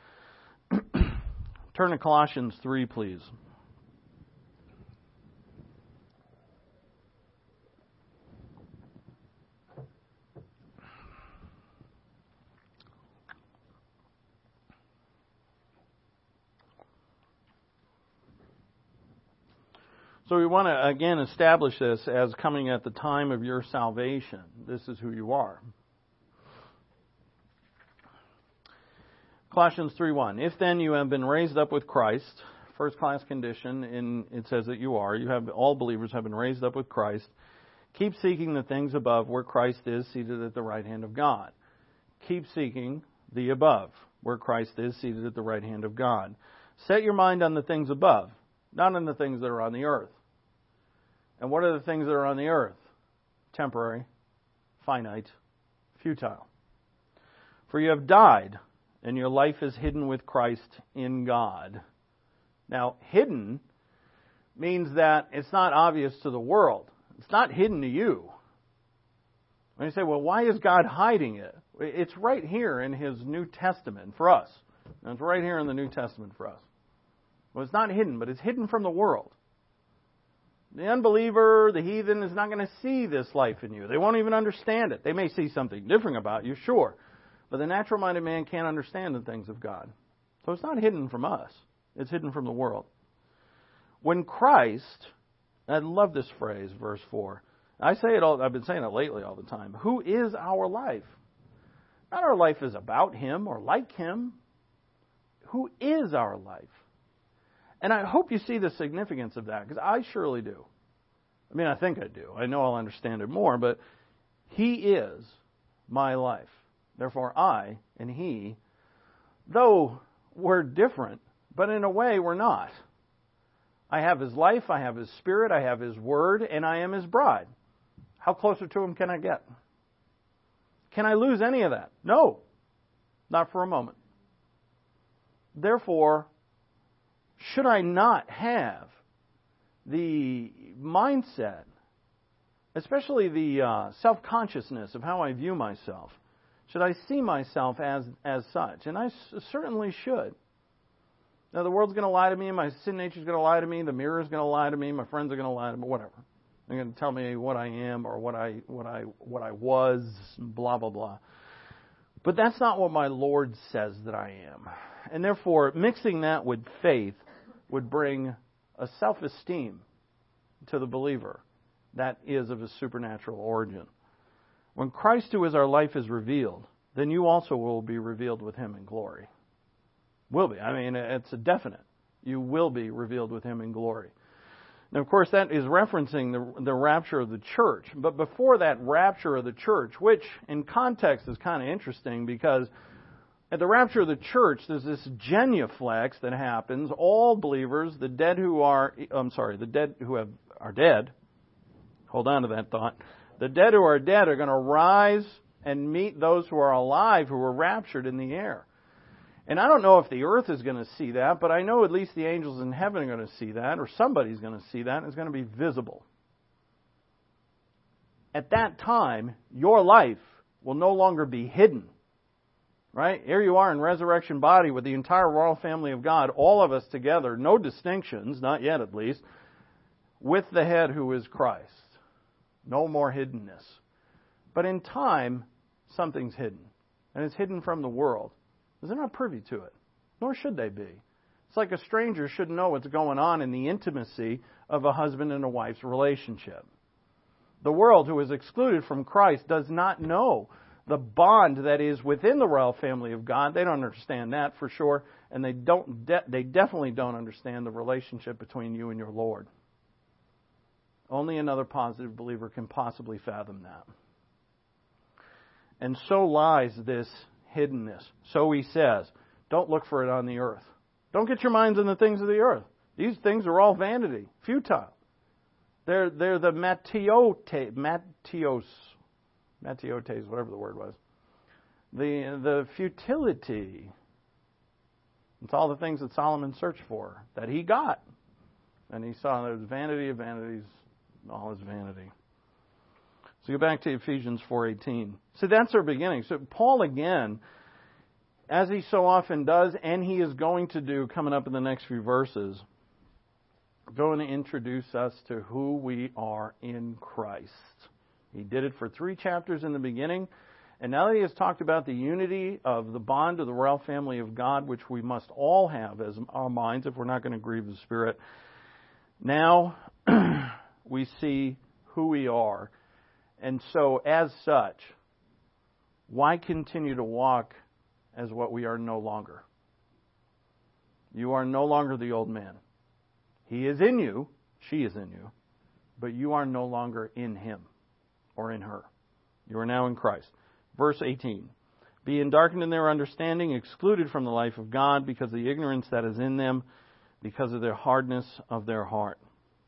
Turn to Colossians three, please. So we want to, again, establish this as coming at the time of your salvation. This is who you are. Colossians three one. If then you have been raised up with Christ, first class condition, in, it says that you are. You have, all believers have been raised up with Christ. Keep seeking the things above where Christ is seated at the right hand of God. Keep seeking the above where Christ is seated at the right hand of God. Set your mind on the things above, not on the things that are on the earth. And what are the things that are on the earth? Temporary, finite, futile. For you have died, and your life is hidden with Christ in God. Now, hidden means that it's not obvious to the world. It's not hidden to you. When you say, well, why is God hiding it? It's right here in His New Testament for us. And it's right here in the New Testament for us. Well, it's not hidden, but it's hidden from the world. The unbeliever, the heathen, is not going to see this life in you. They won't even understand it. They may see something different about you, sure. But the natural-minded man can't understand the things of God. So it's not hidden from us. It's hidden from the world. When Christ, I love this phrase, verse four. I say it all, I've been saying it lately all the time. Who is our life? Not our life is about Him or like Him. Who is our life? And I hope you see the significance of that, because I surely do. I mean, I think I do. I know I'll understand it more, but He is my life. Therefore, I and He, though we're different, but in a way we're not. I have His life, I have His Spirit, I have His Word, and I am His bride. How closer to Him can I get? Can I lose any of that? No, not for a moment. Therefore, should I not have the mindset, especially the uh, self-consciousness of how I view myself, should I see myself as, as such? And I s- certainly should. Now, the world's going to lie to me, my sin nature's going to lie to me, the mirror's going to lie to me, my friends are going to lie to me, whatever. They're going to tell me what I am or what I what I what I was, blah blah blah. But that's not what my Lord says that I am. And therefore, mixing that with faith would bring a self-esteem to the believer that is of a supernatural origin. When Christ, who is our life, is revealed, then you also will be revealed with Him in glory. Will be. I mean, it's a definite. You will be revealed with Him in glory. Now, of course, that is referencing the, the rapture of the church. But before that rapture of the church, which in context is kind of interesting, because at the rapture of the church, there's this genuflex that happens. All believers, the dead who are, I'm sorry, the dead who have, are dead, hold on to that thought, the dead who are dead are going to rise and meet those who are alive who were raptured in the air. And I don't know if the earth is going to see that, but I know at least the angels in heaven are going to see that, or somebody's going to see that, and it's going to be visible. At that time, your life will no longer be hidden. Right? Here you are in resurrection body with the entire royal family of God, all of us together, no distinctions, not yet at least, with the head who is Christ. No more hiddenness. But in time, something's hidden. And it's hidden from the world. They're not privy to it, nor should they be. It's like a stranger shouldn't know what's going on in the intimacy of a husband and a wife's relationship. The world, who is excluded from Christ, does not know the bond that is within the royal family of God. They don't understand that for sure, and they don't. De- they definitely don't understand the relationship between you and your Lord. Only another positive believer can possibly fathom that. And so lies this hiddenness. So he says, don't look for it on the earth. Don't get your minds on the things of the earth. These things are all vanity, futile. They're they're the matiote, matios, matiotes, whatever the word was. The the futility. It's all the things that Solomon searched for, that he got. And he saw there's vanity of vanities, all is vanity. So go back to Ephesians four eighteen. So that's our beginning. So Paul, again, as he so often does, and he is going to do coming up in the next few verses, going to introduce us to who we are in Christ. He did it for three chapters in the beginning, and now that he has talked about the unity of the bond of the royal family of God, which we must all have as our minds if we're not going to grieve the Spirit, now we see who we are. And so, as such, why continue to walk as what we are no longer? You are no longer the old man. He is in you, she is in you, but you are no longer in him or in her. You are now in Christ. Verse eighteen. Being darkened in their understanding, excluded from the life of God because of the ignorance that is in them, because of their hardness of their heart.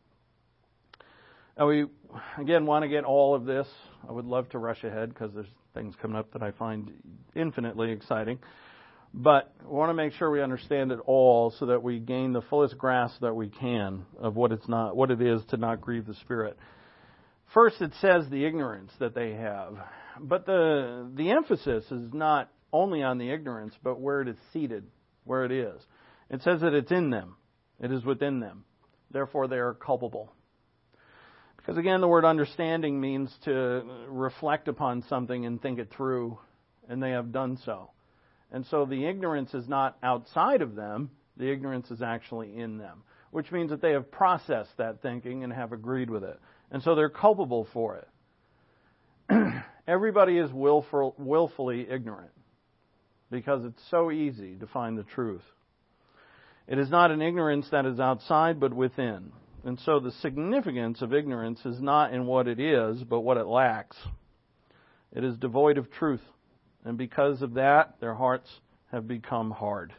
Now we, again, want to get all of this. I would love to rush ahead because there's things coming up that I find infinitely exciting. But we want to make sure we understand it all so that we gain the fullest grasp that we can of what it's not, what it is to not grieve the Spirit. First, it says the ignorance that they have. But the the emphasis is not only on the ignorance, but where it is seated, where it is. It says that it's in them. It is within them. Therefore, they are culpable. Because again, the word understanding means to reflect upon something and think it through, and they have done so. And so the ignorance is not outside of them, the ignorance is actually in them, which means that they have processed that thinking and have agreed with it. And so they're culpable for it. Everybody is willful, willfully ignorant because it's so easy to find the truth. It is not an ignorance that is outside, but within. And so the significance of ignorance is not in what it is, but what it lacks. It is devoid of truth. And because of that, their hearts have become hard.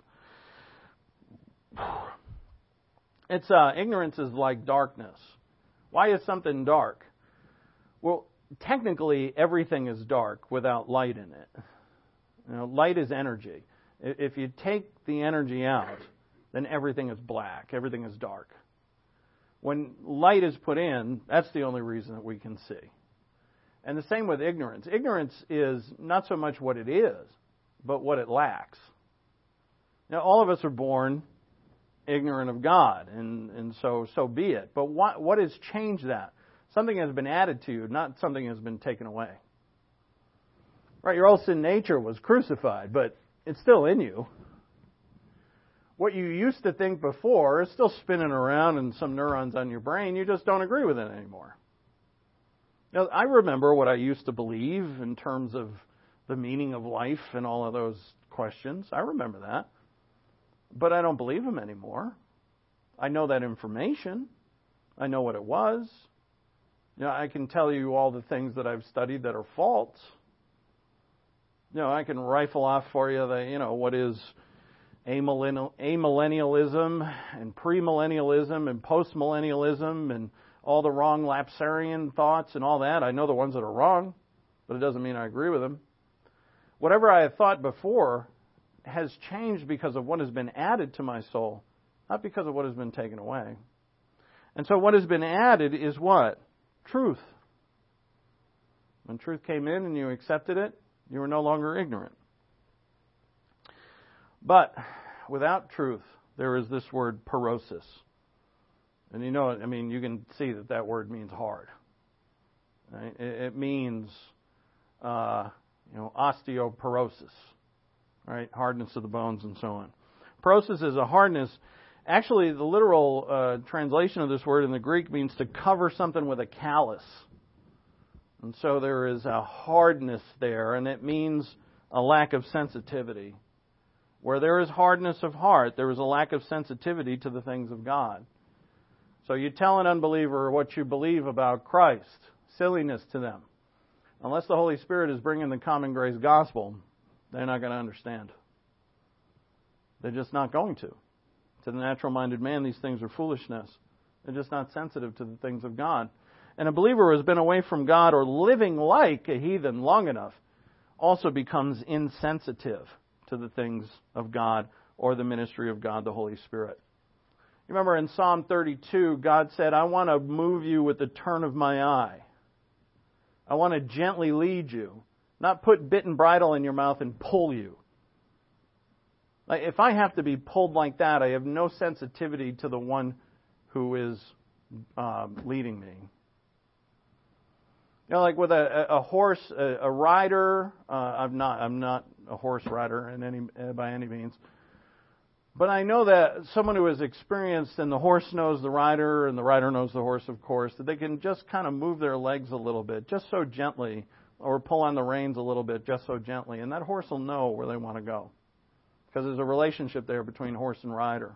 It's uh, ignorance is like darkness. Why is something dark? Well, technically, everything is dark without light in it. You know, light is energy. If you take the energy out, then everything is black. Everything is dark. When light is put in, that's the only reason that we can see. And the same with ignorance. Ignorance is not so much what it is, but what it lacks. Now, all of us are born ignorant of God, and, and so so be it. But what what has changed that? Something has been added to you, not something has been taken away. Right, your old sin nature was crucified, but it's still in you. What you used to think before is still spinning around in some neurons on your brain. You just don't agree with it anymore. Now, I remember what I used to believe in terms of the meaning of life and all of those questions. I remember that. But I don't believe them anymore. I know that information. I know what it was. You know, I can tell you all the things that I've studied that are false. You know, I can rifle off for you the, you know, what is amillennialism and premillennialism and postmillennialism and all the wrong lapsarian thoughts and all that. I know the ones that are wrong, but it doesn't mean I agree with them. Whatever I had thought before has changed because of what has been added to my soul, not because of what has been taken away. And so what has been added is what? Truth. When truth came in and you accepted it, you were no longer ignorant. But without truth, there is this word porosis. And you know, I mean, you can see that that word means hard. Right? It means, uh, you know, osteoporosis, right? Hardness of the bones and so on. Porosis is a hardness. Actually, the literal uh, translation of this word in the Greek means to cover something with a callus. And so there is a hardness there, and it means a lack of sensitivity. Where there is hardness of heart, there is a lack of sensitivity to the things of God. So you tell an unbeliever what you believe about Christ, silliness to them. Unless the Holy Spirit is bringing the common grace gospel, they're not going to understand. They're just not going to. To the natural-minded man, these things are foolishness. They're just not sensitive to the things of God. And a believer who has been away from God or living like a heathen long enough also becomes insensitive to the things of God or the ministry of God, the Holy Spirit. You remember in Psalm thirty-two, God said, I want to move you with the turn of my eye. I want to gently lead you, not put bit and bridle in your mouth and pull you. Like, if I have to be pulled like that, I have no sensitivity to the one who is uh, leading me. You know, like with a, a horse, a, a rider. Uh, I'm not. I'm not a horse rider in any uh, by any means. But I know that someone who is experienced, and the horse knows the rider, and the rider knows the horse, of course, that they can just kind of move their legs a little bit, just so gently, or pull on the reins a little bit, just so gently, and that horse will know where they want to go, because there's a relationship there between horse and rider.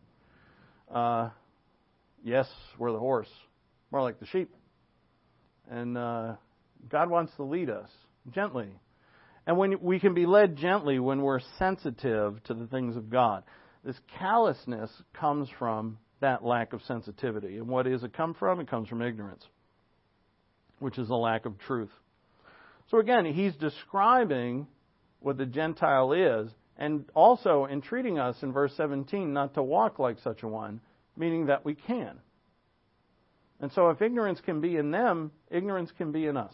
Uh, yes, we're the horse, more like the sheep. And uh, God wants to lead us gently. And when we can be led gently when we're sensitive to the things of God. This callousness comes from that lack of sensitivity. And what does it come from? It comes from ignorance, which is a lack of truth. So again, he's describing what the Gentile is, and also entreating us in verse seventeen not to walk like such a one, meaning that we can. And so if ignorance can be in them, ignorance can be in us.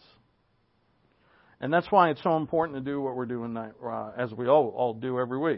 And that's why it's so important to do what we're doing, uh, as we all, all do every week.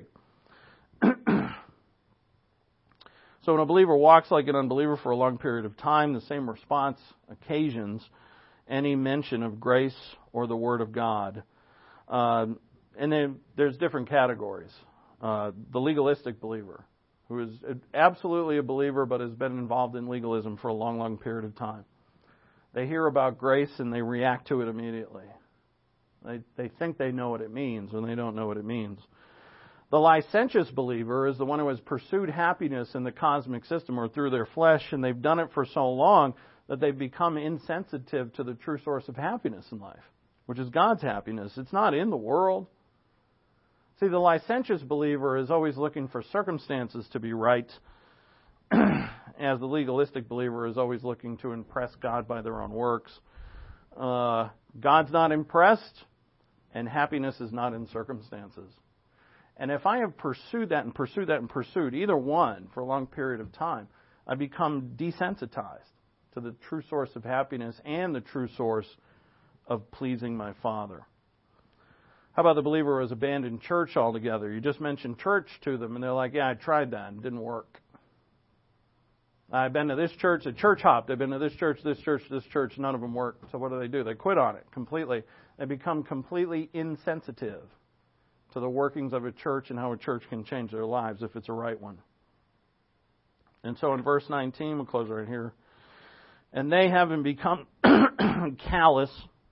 So when a believer walks like an unbeliever for a long period of time, the same response occasions any mention of grace or the Word of God. Uh, and then there's different categories. Uh, the legalistic believer, who is absolutely a believer but has been involved in legalism for a long, long period of time. They hear about grace and they react to it immediately. They, they think they know what it means when they don't know what it means. The licentious believer is the one who has pursued happiness in the cosmic system or through their flesh, and they've done it for so long that they've become insensitive to the true source of happiness in life, which is God's happiness. It's not in the world. See, the licentious believer is always looking for circumstances to be right, as the legalistic believer is always looking to impress God by their own works. Uh, God's not impressed, and happiness is not in circumstances. And if I have pursued that and pursued that and pursued either one for a long period of time, I become desensitized to the true source of happiness and the true source of pleasing my Father. How about the believer who has abandoned church altogether? You just mentioned church to them, and they're like, yeah, I tried that, and it didn't work. I've been to this church, a church hopped. I've been to this church, this church, this church. None of them work. So what do they do? They quit on it completely. They become completely insensitive to the workings of a church and how a church can change their lives if it's a right one. And so in verse nineteen, we'll close right here. And they, having become callous,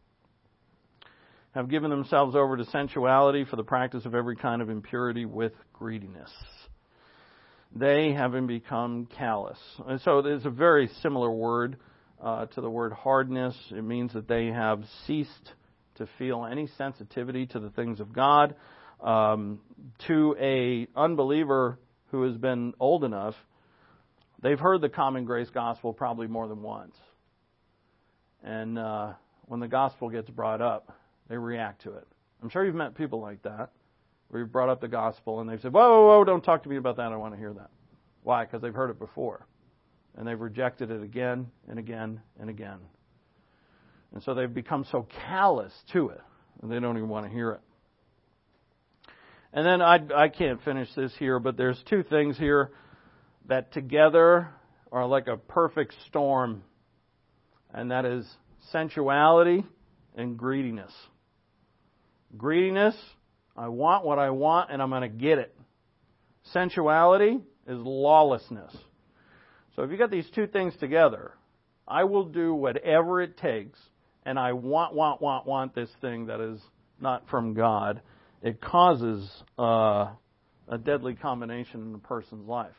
have given themselves over to sensuality for the practice of every kind of impurity with greediness. They, having become callous. And so there's a very similar word uh, to the word hardness. It means that they have ceased to feel any sensitivity to the things of God. Um, to a unbeliever who has been old enough, they've heard the common grace gospel probably more than once. And uh, when the gospel gets brought up, they react to it. I'm sure you've met people like that, where you've brought up the gospel and they've said, whoa, whoa, whoa, don't talk to me about that, I don't want to hear that. Why? Because they've heard it before. And they've rejected it again and again and again. And so they've become so callous to it, and they don't even want to hear it. And then I, I can't finish this here, but there's two things here that together are like a perfect storm, and that is sensuality and greediness. Greediness, I want what I want and I'm going to get it. Sensuality is lawlessness. So if you got these two things together, I will do whatever it takes, and I want, want, want, want this thing that is not from God. It causes uh, a deadly combination in a person's life.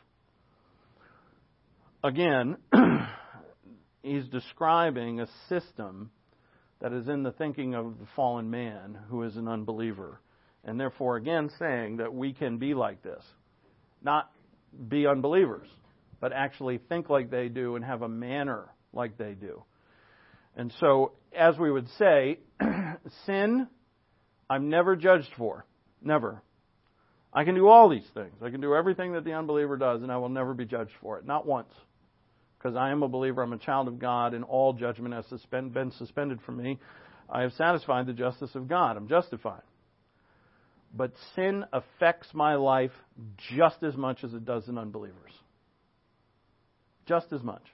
Again, he's describing a system that is in the thinking of the fallen man who is an unbeliever. And therefore, again, saying that we can be like this. Not be unbelievers, but actually think like they do and have a manner like they do. And so, as we would say, sin, I'm never judged for. Never. I can do all these things. I can do everything that the unbeliever does, and I will never be judged for it. Not once. Because I am a believer, I'm a child of God, and all judgment has suspend, been suspended from me. I have satisfied the justice of God. I'm justified. But sin affects my life just as much as it does in unbelievers. Just as much.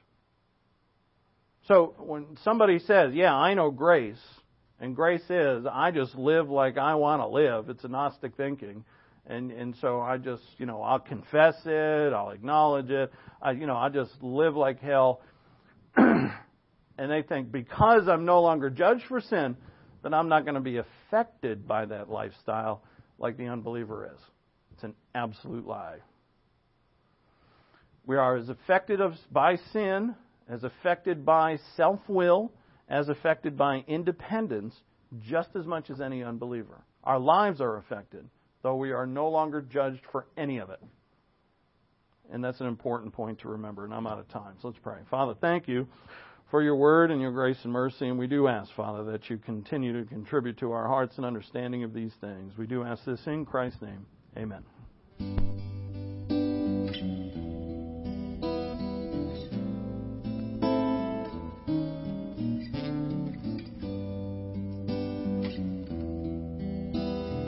So when somebody says, yeah, I know grace, and grace is, I just live like I want to live. It's a Gnostic thinking. And and so I just, you know, I'll confess it, I'll acknowledge it. I, you know, I just live like hell. And they think because I'm no longer judged for sin, then I'm not going to be affected by that lifestyle like the unbeliever is. It's an absolute lie. We are as affected by sin, as affected by self-will, as affected by independence, just as much as any unbeliever. Our lives are affected, though we are no longer judged for any of it. And that's an important point to remember, and I'm out of time, so let's pray. Father, thank you for your word and your grace and mercy, and we do ask, Father, that you continue to contribute to our hearts and understanding of these things. We do ask this in Christ's name. Amen.